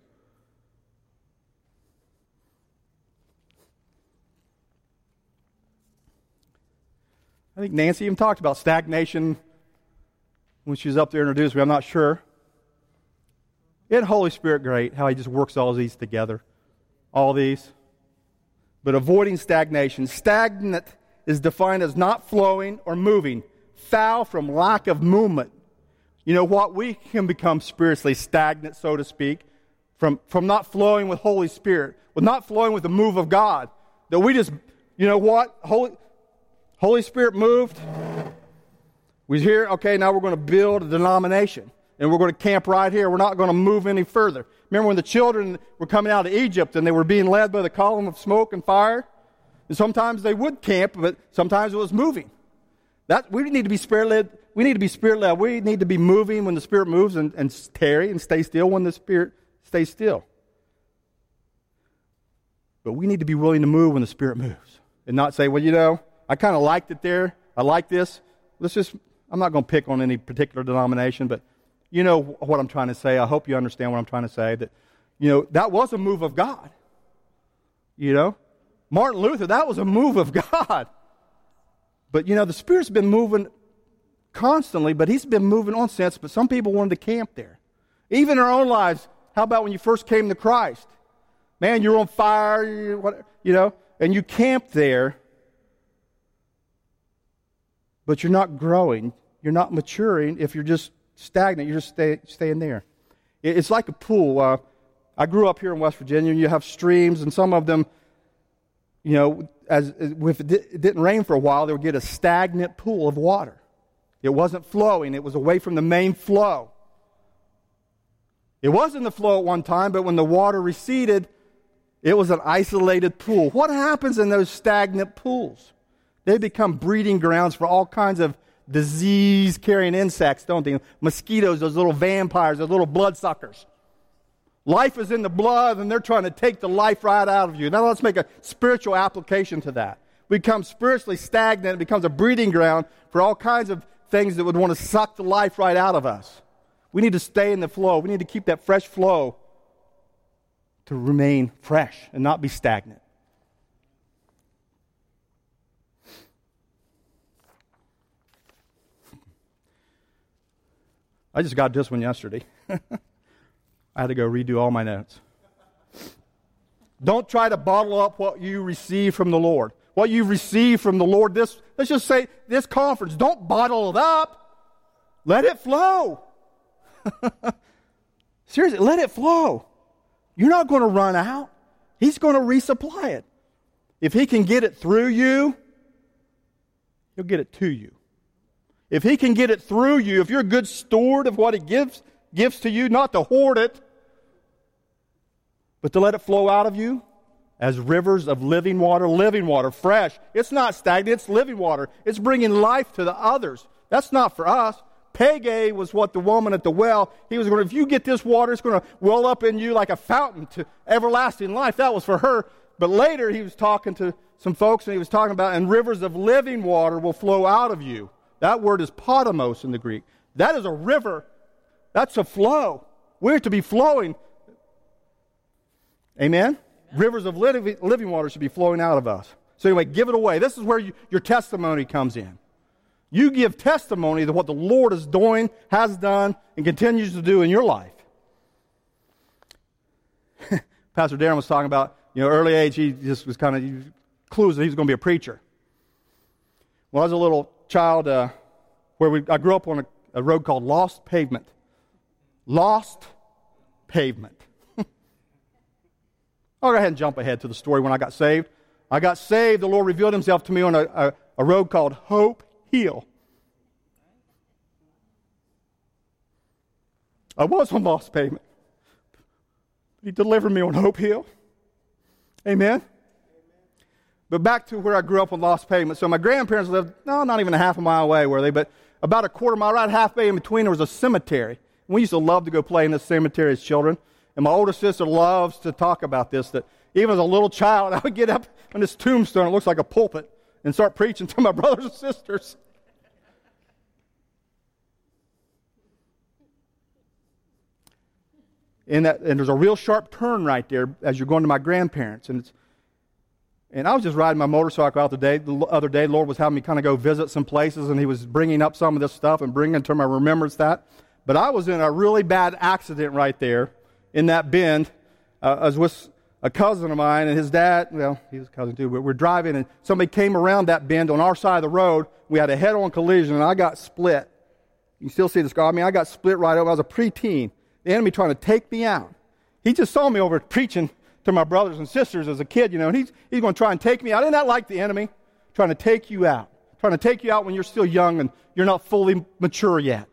I think Nancy even talked about stagnation when she was up there introduced me. I'm not sure. Isn't Holy Spirit great, how He just works all these together? All these. But avoiding stagnation. Stagnant is defined as not flowing or moving. Foul from lack of movement. You know what? We can become spiritually stagnant, so to speak, from not flowing with Holy Spirit, with not flowing with the move of God. That we just, you know what? Holy Spirit moved. We was here, okay, now we're going to build a denomination. And we're going to camp right here. We're not going to move any further. Remember when the children were coming out of Egypt and they were being led by the column of smoke and fire? And sometimes they would camp, but sometimes it was moving. We need to be Spirit-led. We need to be Spirit-led. We need to be moving when the Spirit moves and tarry and stay still when the Spirit stays still. But we need to be willing to move when the Spirit moves and not say, well, I kind of liked it there. I like this. I'm not going to pick on any particular denomination, but you know what I'm trying to say. I hope you understand what I'm trying to say, that, that was a move of God. Martin Luther, that was a move of God. But, the Spirit's been moving constantly, but he's been moving on since, but some people wanted to camp there. Even in our own lives, how about when you first came to Christ? Man, you're on fire, and you camped there, but you're not growing. You're not maturing if you're just stagnant. You're just staying there. It's like a pool. I grew up here in West Virginia, and you have streams, and some of them, if it didn't rain for a while, they would get a stagnant pool of water. It wasn't flowing. It was away from the main flow. It was in the flow at one time, but when the water receded, it was an isolated pool. What happens in those stagnant pools? They become breeding grounds for all kinds of disease-carrying insects, don't they? Mosquitoes, those little vampires, those little bloodsuckers. Life is in the blood, and they're trying to take the life right out of you. Now let's make a spiritual application to that. We become spiritually stagnant. It becomes a breeding ground for all kinds of things that would want to suck the life right out of us. We need to stay in the flow. We need to keep that fresh flow to remain fresh and not be stagnant. I just got this one yesterday. I had to go redo all my notes. Don't try to bottle up what you receive from the Lord. What you receive from the Lord, let's just say this conference, don't bottle it up. Let it flow. Seriously, let it flow. You're not going to run out. He's going to resupply it. If he can get it through you, he'll get it to you. If he can get it through you, if you're a good steward of what he gives to you, not to hoard it, but to let it flow out of you as rivers of living water, fresh. It's not stagnant, it's living water. It's bringing life to the others. That's not for us. Pege was what the woman at the well, he was going to, if you get this water, it's going to well up in you like a fountain to everlasting life. That was for her. But later he was talking to some folks, and he was talking about, and rivers of living water will flow out of you. That word is potamos in the Greek. That is a river. That's a flow. We're to be flowing. Amen? Rivers of living water should be flowing out of us. So anyway, give it away. This is where your testimony comes in. You give testimony to what the Lord is doing, has done, and continues to do in your life. Pastor Darren was talking about, early age, he just was kind of clues that he was going to be a preacher. When I was a little child, I grew up on a road called Lost Pavement. Lost Pavement. I'll go ahead and jump ahead to the story when I got saved. I got saved. The Lord revealed himself to me on a road called Hope Hill. I was on Lost Pavement. He delivered me on Hope Hill. Amen. But back to where I grew up on Lost Pavement. So my grandparents lived, not even a half a mile away, were they? But about a quarter mile, right halfway in between, there was a cemetery. We used to love to go play in this cemetery as children. And my older sister loves to talk about this, that even as a little child, I would get up on this tombstone, it looks like a pulpit, and start preaching to my brothers and sisters. And there's a real sharp turn right there as you're going to my grandparents. And I was just riding my motorcycle out the other day. The Lord was having me kind of go visit some places, and he was bringing up some of this stuff and bringing to my remembrance that. But I was in a really bad accident right there in that bend. I was with a cousin of mine, and his dad, he was a cousin too, but we're driving, and somebody came around that bend on our side of the road. We had a head-on collision, and I got split. You can still see the scar. I got split right over. I was a preteen. The enemy trying to take me out. He just saw me over preaching to my brothers and sisters as a kid, and he's going to try and take me out. Isn't that like the enemy? Trying to take you out. Trying to take you out when you're still young and you're not fully mature yet.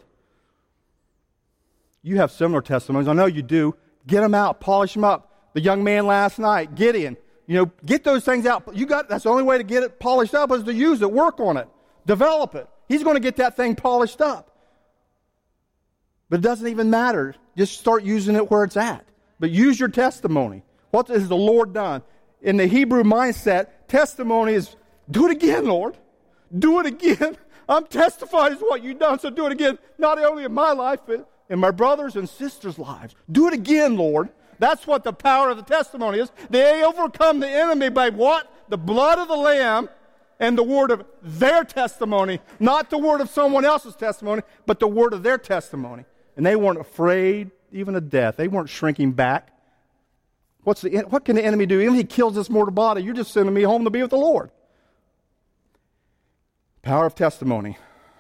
You have similar testimonies. I know you do. Get them out. Polish them up. The young man last night, Gideon, get those things out. That's the only way to get it polished up is to use it. Work on it. Develop it. He's going to get that thing polished up. But it doesn't even matter. Just start using it where it's at. But use your testimony. What has the Lord done? In the Hebrew mindset, testimony is, do it again, Lord. Do it again. I'm testifying to what you've done, so do it again. Not only in my life, but in my brothers and sisters' lives. Do it again, Lord. That's what the power of the testimony is. They overcome the enemy by what? The blood of the Lamb and the word of their testimony. Not the word of someone else's testimony, but the word of their testimony. And they weren't afraid even of death. They weren't shrinking back. What can the enemy do? Even if he kills this mortal body, you're just sending me home to be with the Lord. Power of testimony.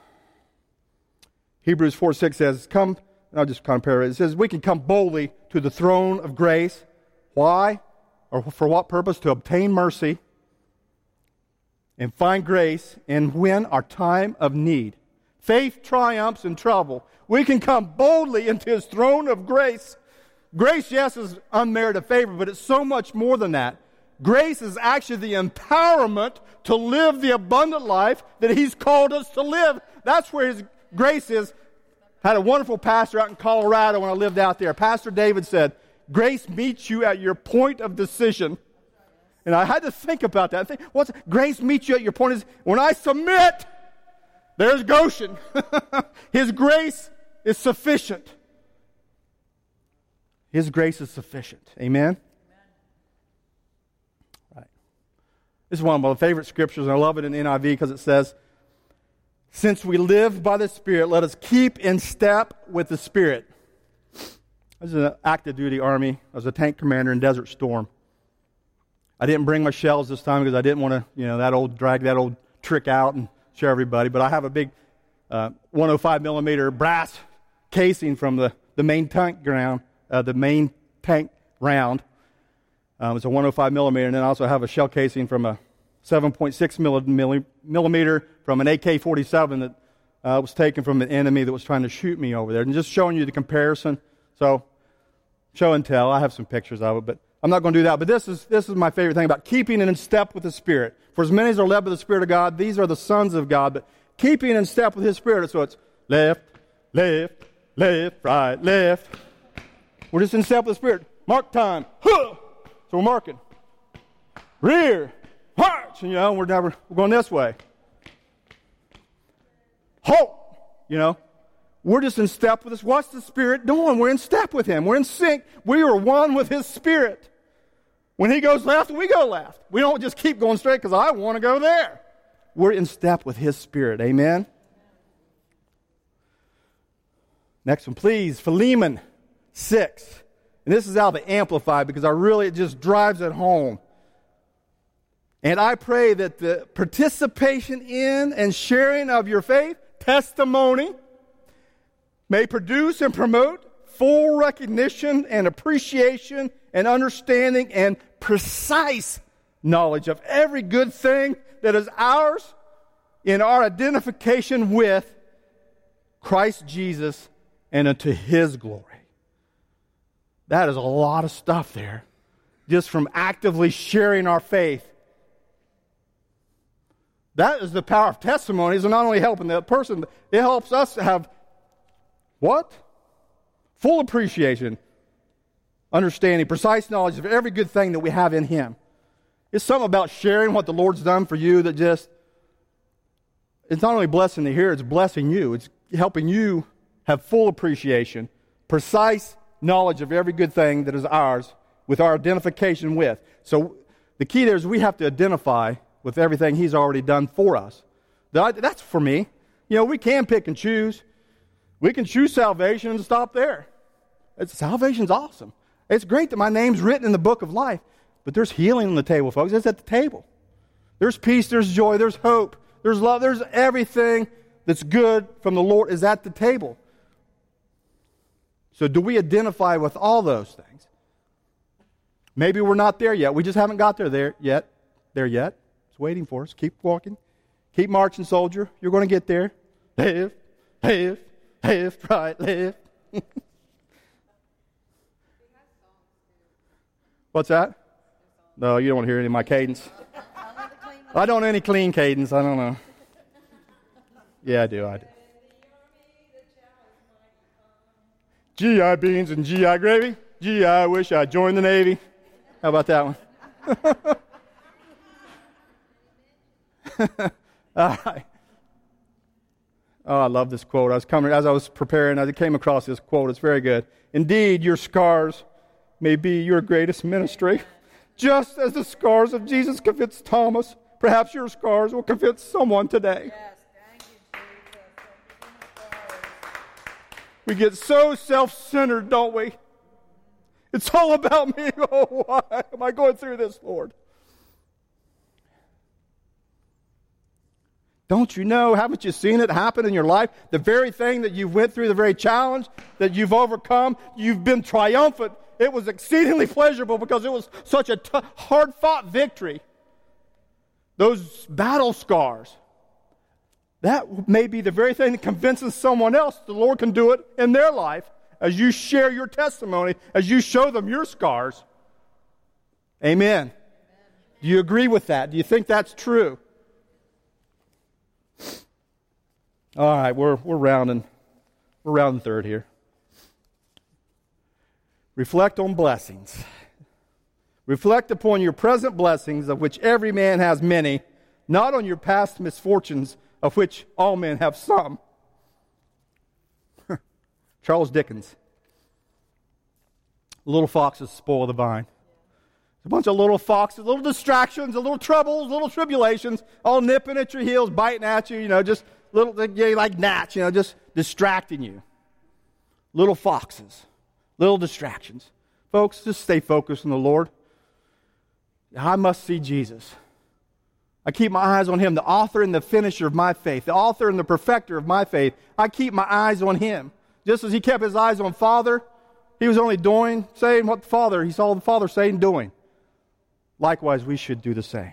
Hebrews 4:6 says, come, I'll just kind of paraphrase. It says, we can come boldly to the throne of grace. Why? Or for what purpose? To obtain mercy and find grace in when our time of need. Faith triumphs in trouble. We can come boldly into his throne of grace. Grace, yes, is unmerited favor, but it's so much more than that. Grace is actually the empowerment to live the abundant life that he's called us to live. That's where his grace is. I had a wonderful pastor out in Colorado when I lived out there. Pastor David said, grace meets you at your point of decision. And I had to think about that. Grace meets you at your point of decision. When I submit, there's Goshen. His grace is sufficient. His grace is sufficient. Amen? Right. This is one of my favorite scriptures, and I love it in NIV because it says, since we live by the Spirit, let us keep in step with the Spirit. I was in an active duty army. I was a tank commander in Desert Storm. I didn't bring my shells this time because I didn't want to, drag that old trick out and show everybody. But I have a big 105 millimeter brass casing from the main tank round. The main tank round. It's a 105 millimeter, and then I also have a shell casing from a 7.6 millimeter from an AK-47 that was taken from an enemy that was trying to shoot me over there. And just showing you the comparison. So, show and tell. I have some pictures of it, but I'm not going to do that. But this is my favorite thing about keeping in step with the Spirit. For as many as are led by the Spirit of God, these are the sons of God. But keeping in step with His Spirit, so it's left, left, left, right, left. We're just in step with the Spirit. Mark time. Huh! So we're marking. Rear. March. And, we're going this way. Halt. We're just in step with this. What's the Spirit doing? We're in step with Him. We're in sync. We are one with His Spirit. When He goes left, we go left. We don't just keep going straight because I want to go there. We're in step with His Spirit. Amen? Next one, please. Philemon 6. And this is out of the Amplified because it just drives it home. And I pray that the participation in and sharing of your faith, testimony, may produce and promote full recognition and appreciation and understanding and precise knowledge of every good thing that is ours in our identification with Christ Jesus and unto His glory. That is a lot of stuff there, just from actively sharing our faith. That is the power of testimonies, and not only helping the person, it helps us to have what? Full appreciation, understanding, precise knowledge of every good thing that we have in Him. It's something about sharing what the Lord's done for you that it's not only blessing to hear, it's blessing you. It's helping you have full appreciation, precise knowledge of every good thing that is ours with our identification with. So the key there is we have to identify with everything He's already done for us. That's for me. We can pick and choose. We can choose salvation and stop there. Salvation's awesome. It's great that my name's written in the book of life, but there's healing on the table, folks. It's at the table. There's peace, there's joy, there's hope, there's love, there's everything that's good from the Lord is at the table. So do we identify with all those things? Maybe we're not there yet. We just haven't got there yet. It's waiting for us. Keep walking. Keep marching, soldier. You're going to get there. Left, right, left. What's that? No, you don't want to hear any of my cadence. I don't know any clean cadence. I don't know. Yeah, I do. GI beans and GI gravy. Gee, I wish I joined the Navy. How about that one? All right. Oh, I love this quote. As I was preparing, I came across this quote. It's very good. Indeed, your scars may be your greatest ministry. Just as the scars of Jesus convinced Thomas, perhaps your scars will convince someone today. Yes, thank you, Jesus. We get so self-centered, don't we? It's all about me. Oh, why am I going through this, Lord? Don't you know? Haven't you seen it happen in your life? The very thing that you went through, the very challenge that you've overcome, you've been triumphant. It was exceedingly pleasurable because it was such a hard-fought victory. Those battle scars, that may be the very thing that convinces someone else the Lord can do it in their life as you share your testimony, as you show them your scars. Amen. Do you agree with that? Do you think that's true? All right, we're rounding third here. Reflect on blessings. Reflect upon your present blessings, of which every man has many, not on your past misfortunes, of which all men have some. Charles Dickens. Little foxes spoil the vine. A bunch of little foxes, little distractions, little troubles, little tribulations, all nipping at your heels, biting at you, just little, like gnats, just distracting you. Little foxes, little distractions. Folks, just stay focused on the Lord. I must see Jesus. I keep my eyes on Him, the author and the finisher of my faith, the author and the perfecter of my faith. I keep my eyes on Him. Just as He kept His eyes on Father, He was only saying what He saw the Father saying and doing. Likewise, we should do the same.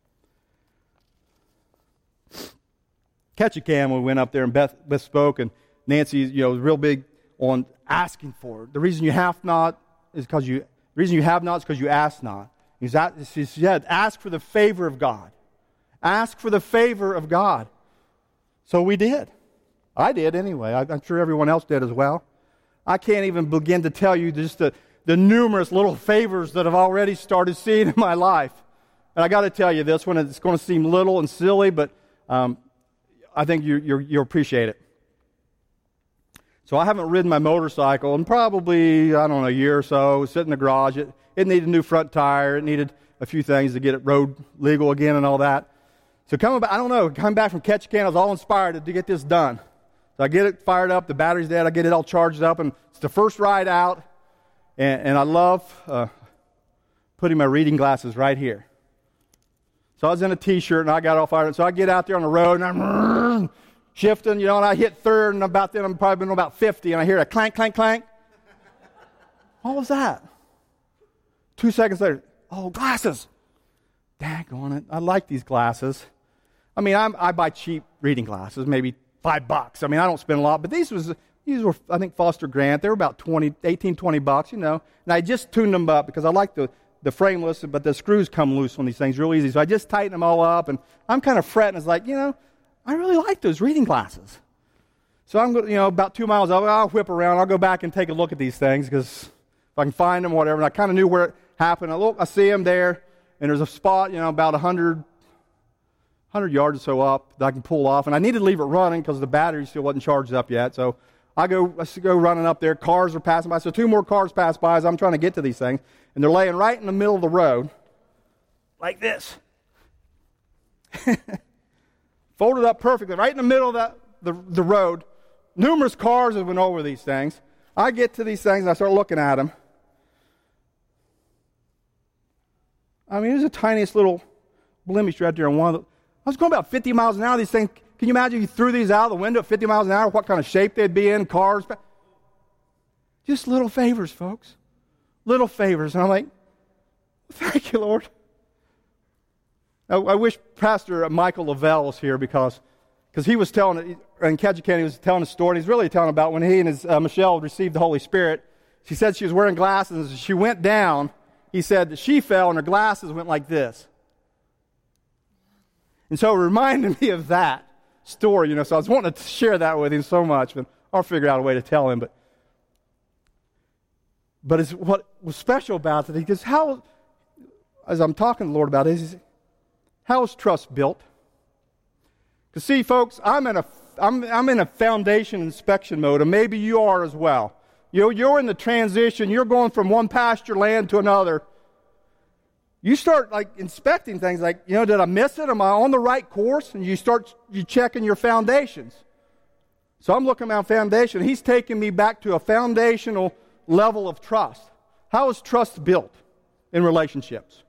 Ketchikan, we went up there and Beth spoke, and Nancy, was real big on asking for it. The reason you have not is because you ask not. She said, ask for the favor of God. Ask for the favor of God. So we did. I did anyway. I'm sure everyone else did as well. I can't even begin to tell you just the numerous little favors that I've already started seeing in my life. And I got to tell you this one, it's going to seem little and silly, but I think you'll appreciate it. So I haven't ridden my motorcycle in probably, a year or so. It was sitting in the garage. It needed a new front tire. It needed a few things to get it road legal again and all that. So coming back from Ketchikan, I was all inspired to get this done. So I get it fired up. The battery's dead. I get it all charged up, and it's the first ride out. And I love putting my reading glasses right here. So I was in a T-shirt, and I got all fired up. So I get out there on the road, and I'm shifting, and I hit third, and about then I'm probably been about 50, and I hear a clank, clank, clank. What was that? 2 seconds later, glasses. Daggone it. I like these glasses. I buy cheap reading glasses, maybe $5. I don't spend a lot, but these were, I think, Foster Grant. They were about $18, $20, And I just tuned them up because I like the frameless, but the screws come loose on these things real easy. So I just tighten them all up, and I'm kind of fretting. It's like, I really like those reading glasses. So I'm going, about 2 miles, I'll whip around. I'll go back and take a look at these things because if I can find them, whatever. And I kind of knew where it happened. I see them there, and there's a spot, about 100 yards or so up that I can pull off. And I needed to leave it running because the battery still wasn't charged up yet. So I go running up there. Cars are passing by. So 2 more cars pass by as I'm trying to get to these things. And they're laying right in the middle of the road like this. Folded up perfectly, right in the middle of the road. Numerous cars have went over these things. I get to these things and I start looking at them. There's the tiniest little blemish right there on one of the... I was going about 50 miles an hour. These things, can you imagine if you threw these out of the window at 50 miles an hour, what kind of shape they'd be in, cars? Just little favors, folks. Little favors. And I'm like, thank you, Lord. I wish Pastor Michael Lavelle was here because he was telling, in Ketchikan, he was telling a story. He's really telling about when he and his Michelle received the Holy Spirit. She said she was wearing glasses. As she went down, he said that she fell and her glasses went like this. And so it reminded me of that. story, so I was wanting to share that with him so much, but I'll figure out a way to tell him. But it's what was special about it, because as I'm talking to the Lord about it, how is trust built? Because see, folks, I'm in a foundation inspection mode, and maybe you are as well. You're in the transition. You're going from one pasture land to another. You start inspecting things did I miss it? Am I on the right course? And you checking your foundations. So I'm looking at my foundation. He's taking me back to a foundational level of trust. How is trust built in relationships?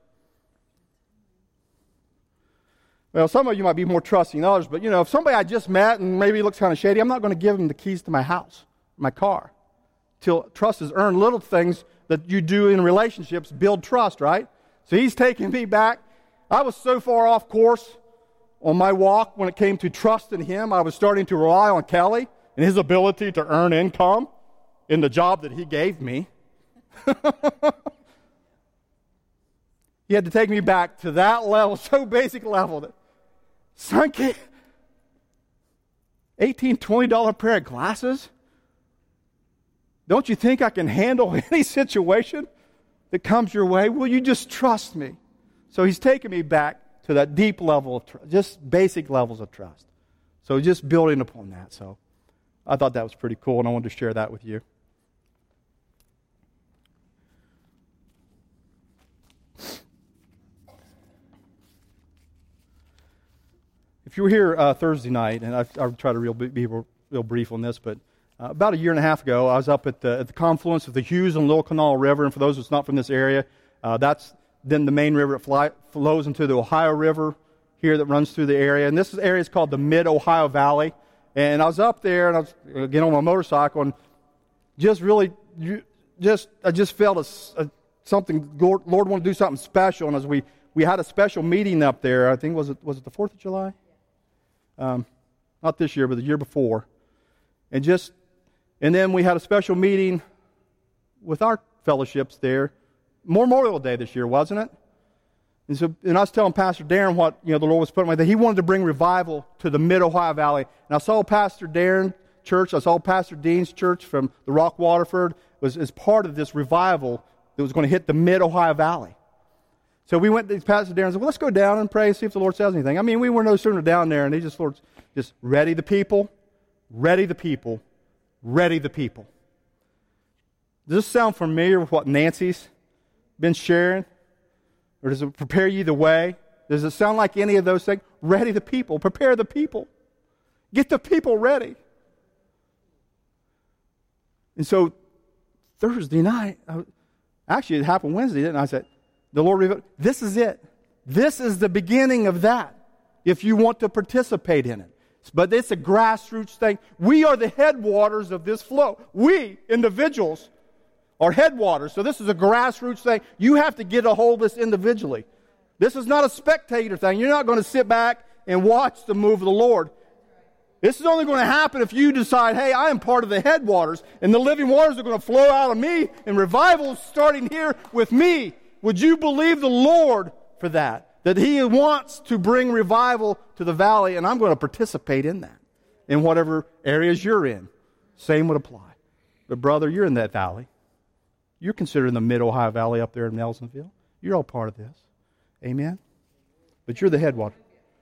Well, some of you might be more trusting than others, but if somebody I just met and maybe looks kind of shady, I'm not going to give them the keys to my house, my car, till trust is earned. Little things that you do in relationships build trust, right? So he's taking me back. I was so far off course on my walk when it came to trust in him. I was starting to rely on Kelly and his ability to earn income in the job that he gave me. He had to take me back to that level, so basic level that $18, $20 pair of glasses? Don't you think I can handle any situation that comes your way? Will you just trust me? So he's taking me back to that deep level of trust, just basic levels of trust. So just building upon that. So I thought that was pretty cool, and I wanted to share that with you. If you were here Thursday night, and I'll try to be real brief on this, but about a year and a half ago, I was up at the confluence of the Hughes and Little Canal River, and for those that's not from this area, that's then the main river that flows into the Ohio River here that runs through the area, and this area is called the Mid-Ohio Valley, and I was up there, and I was getting on my motorcycle, and I just felt something, Lord wanted to do something special, and as we had a special meeting up there, I think, was it the 4th of July? Not this year, but the year before. And then we had a special meeting with our fellowships there. Memorial Day this year, wasn't it? And I was telling Pastor Darren what the Lord was putting in my head. He wanted to bring revival to the Mid-Ohio Valley. And I saw Pastor Darren Church. I saw Pastor Dean's church from the Rock Waterford as part of this revival that was going to hit the Mid-Ohio Valley. So we went to Pastor Darren and said, well, let's go down and pray and see if the Lord says anything. I mean, we were no sooner down there, and he just, Lord, just ready the people, ready the people, ready the people. Does this sound familiar with what Nancy's been sharing? Or does it prepare you the way? Does it sound like any of those things? Ready the people, prepare the people. Get the people ready. And so Thursday night, actually it happened Wednesday, didn't it? I said, the Lord revealed, this is it. This is the beginning of that, if you want to participate in it. But it's a grassroots thing. We are the headwaters of this flow. We, individuals, are headwaters. So this is a grassroots thing. You have to get a hold of this individually. This is not a spectator thing. You're not going to sit back and watch the move of the Lord. This is only going to happen if you decide, hey, I am part of the headwaters, and the living waters are going to flow out of me, and revival is starting here with me. Would you believe the Lord for that? That He wants to bring revival to the valley, and I'm going to participate in that, in whatever areas you're in. Same would apply. But brother, you're in that valley. You're considered in the Mid-Ohio Valley up there in Nelsonville. You're all part of this. Amen? But you're the headwater.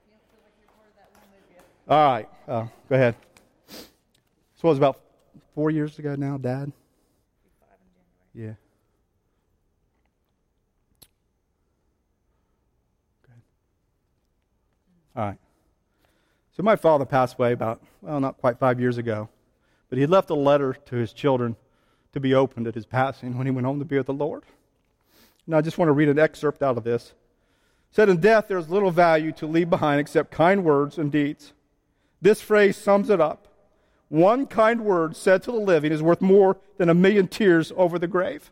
All right. Go ahead. So it was about 4 years ago now, Dad? Yeah. All right. So my father passed away not quite 5 years ago. But he had left a letter to his children to be opened at his passing when he went home to be with the Lord. Now I just want to read an excerpt out of this. It said, in death there is little value to leave behind except kind words and deeds. This phrase sums it up. One kind word said to the living is worth more than 1,000,000 tears over the grave.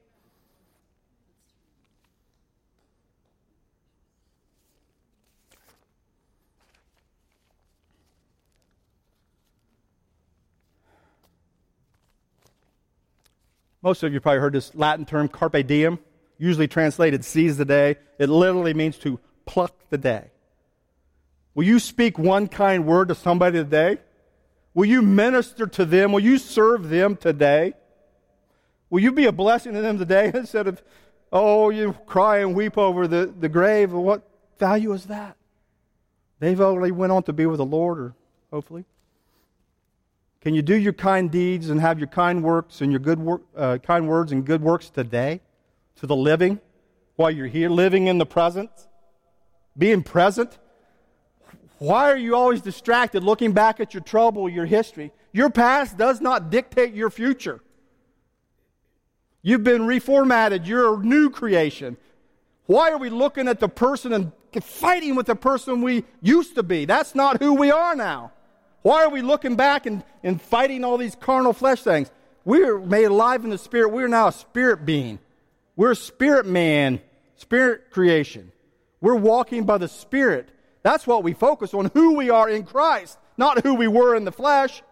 Most of you probably heard this Latin term, carpe diem, usually translated seize the day. It literally means to pluck the day. Will you speak one kind word to somebody today? Will you minister to them? Will you serve them today? Will you be a blessing to them today instead of, oh, you cry and weep over the grave? What value is that? They've already went on to be with the Lord, or hopefully. Can you do your kind deeds and have your kind works and your kind words and good works today to the living while you're here, living in the present, being present? Why are you always distracted looking back at your trouble, your history? Your past does not dictate your future. You've been reformatted. You're a new creation. Why are we looking at the person and fighting with the person we used to be? That's not who we are now. Why are we looking back and fighting all these carnal flesh things? We're made alive in the Spirit. We're now a spirit being. We're a spirit man, spirit creation. We're walking by the Spirit. That's what we focus on, who we are in Christ, not who we were in the flesh.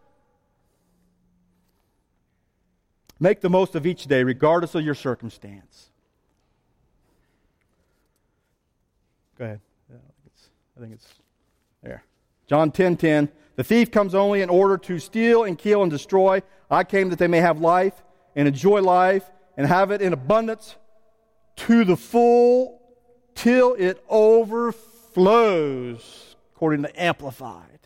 Make the most of each day, regardless of your circumstance. Go ahead. I think it's there. John 10:10. The thief comes only in order to steal and kill and destroy. I came that they may have life and enjoy life and have it in abundance to the full till it overflows, according to Amplified.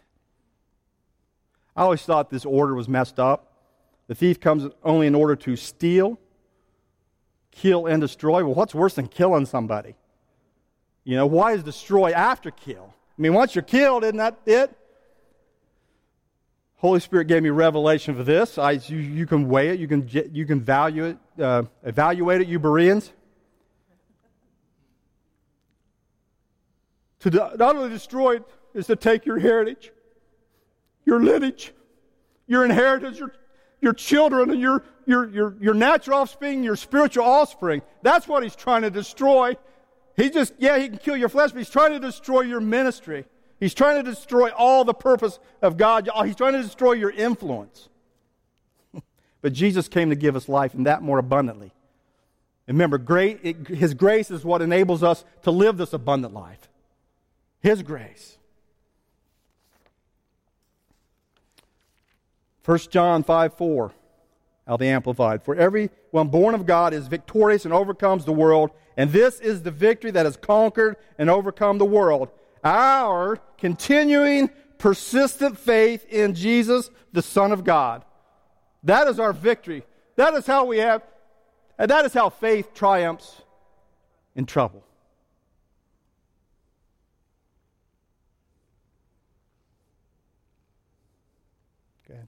I always thought this order was messed up. The thief comes only in order to steal, kill, and destroy. Well, what's worse than killing somebody? You know, why is destroy after kill? I mean, once you're killed, isn't that it? Holy Spirit gave me revelation for this. You can weigh it. You can value it, evaluate it, you Bereans. To not only destroy it is to take your heritage, your lineage, your inheritance, your children, and your natural offspring, your spiritual offspring. That's what he's trying to destroy. He can kill your flesh, but he's trying to destroy your ministry. He's trying to destroy all the purpose of God. He's trying to destroy your influence. But Jesus came to give us life, and that more abundantly. Remember, His grace is what enables us to live this abundant life. His grace. 1 John 5:4, out of the Amplified. For everyone born of God is victorious and overcomes the world, and this is the victory that has conquered and overcome the world. Our continuing, persistent faith in Jesus, the Son of God. That is our victory. That is how faith triumphs in trouble. Okay.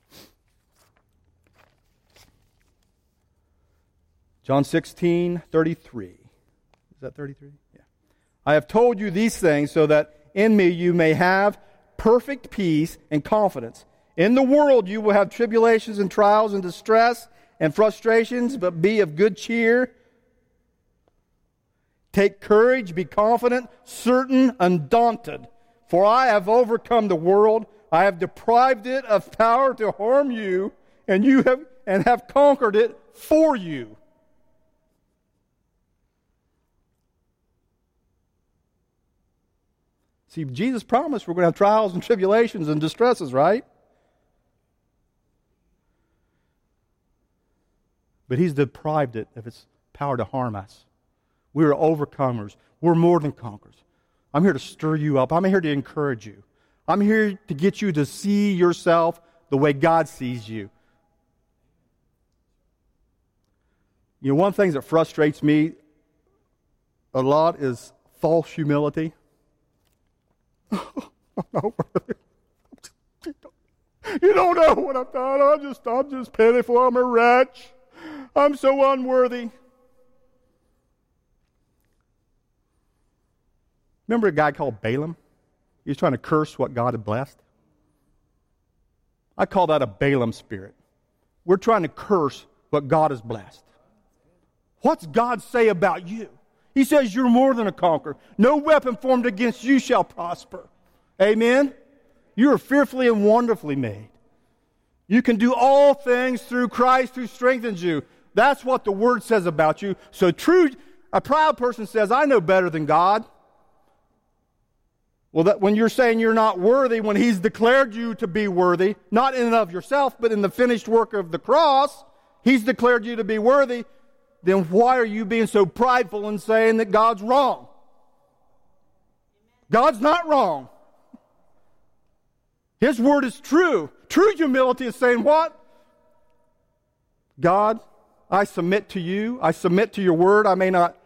John 16:33. Is that 33? Yeah. I have told you these things so that in me you may have perfect peace and confidence. In the world you will have tribulations and trials and distress and frustrations, but be of good cheer. Take courage, be confident, certain, undaunted. For I have overcome the world. I have deprived it of power to harm you, and have conquered it for you. See, Jesus promised we're going to have trials and tribulations and distresses, right? But He's deprived it of its power to harm us. We are overcomers. We're more than conquerors. I'm here to stir you up. I'm here to encourage you. I'm here to get you to see yourself the way God sees you. You know, one of the things that frustrates me a lot is false humility. You don't know what I've done. I'm just pitiful. I'm a wretch. I'm so unworthy. Remember a guy called Balaam? He was trying to curse what God had blessed. I call that a Balaam spirit. We're trying to curse what God has blessed. What's God say about you? He says you're more than a conqueror. No weapon formed against you shall prosper. Amen? You are fearfully and wonderfully made. You can do all things through Christ who strengthens you. That's what the Word says about you. So a proud person says, I know better than God. Well, that when you're saying you're not worthy, when He's declared you to be worthy, not in and of yourself, but in the finished work of the cross, He's declared you to be worthy, then why are you being so prideful and saying that God's wrong? God's not wrong. His word is true. True humility is saying what? God, I submit to you. I submit to your word. I may not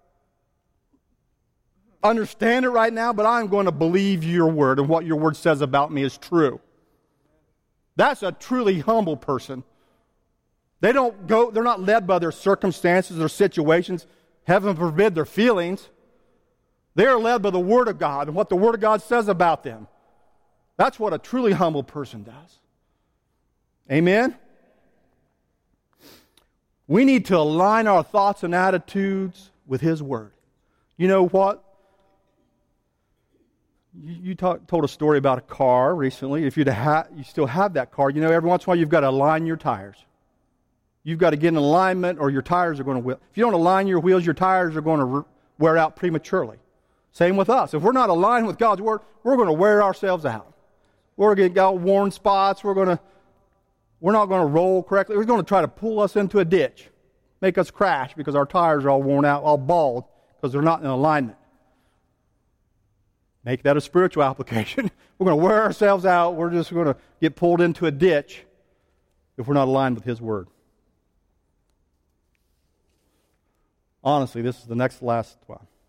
understand it right now, but I'm going to believe your word, and what your word says about me is true. That's a truly humble person. They're not led by their circumstances or situations. Heaven forbid their feelings. They are led by the Word of God and what the Word of God says about them. That's what a truly humble person does. Amen? We need to align our thoughts and attitudes with His Word. You know what? You told a story about a car recently. If you still have that car, you know every once in a while you've got to align your tires. You've got to get in alignment or your tires are going to wheel. If you don't align your wheels, your tires are going to wear out prematurely. Same with us. If we're not aligned with God's Word, we're going to wear ourselves out. We're going to get worn spots. We're not going to roll correctly. We're going to try to pull us into a ditch, make us crash because our tires are all worn out, all bald, because they're not in alignment. Make that a spiritual application. We're going to wear ourselves out. We're just going to get pulled into a ditch if we're not aligned with His Word. Honestly, this is the last one.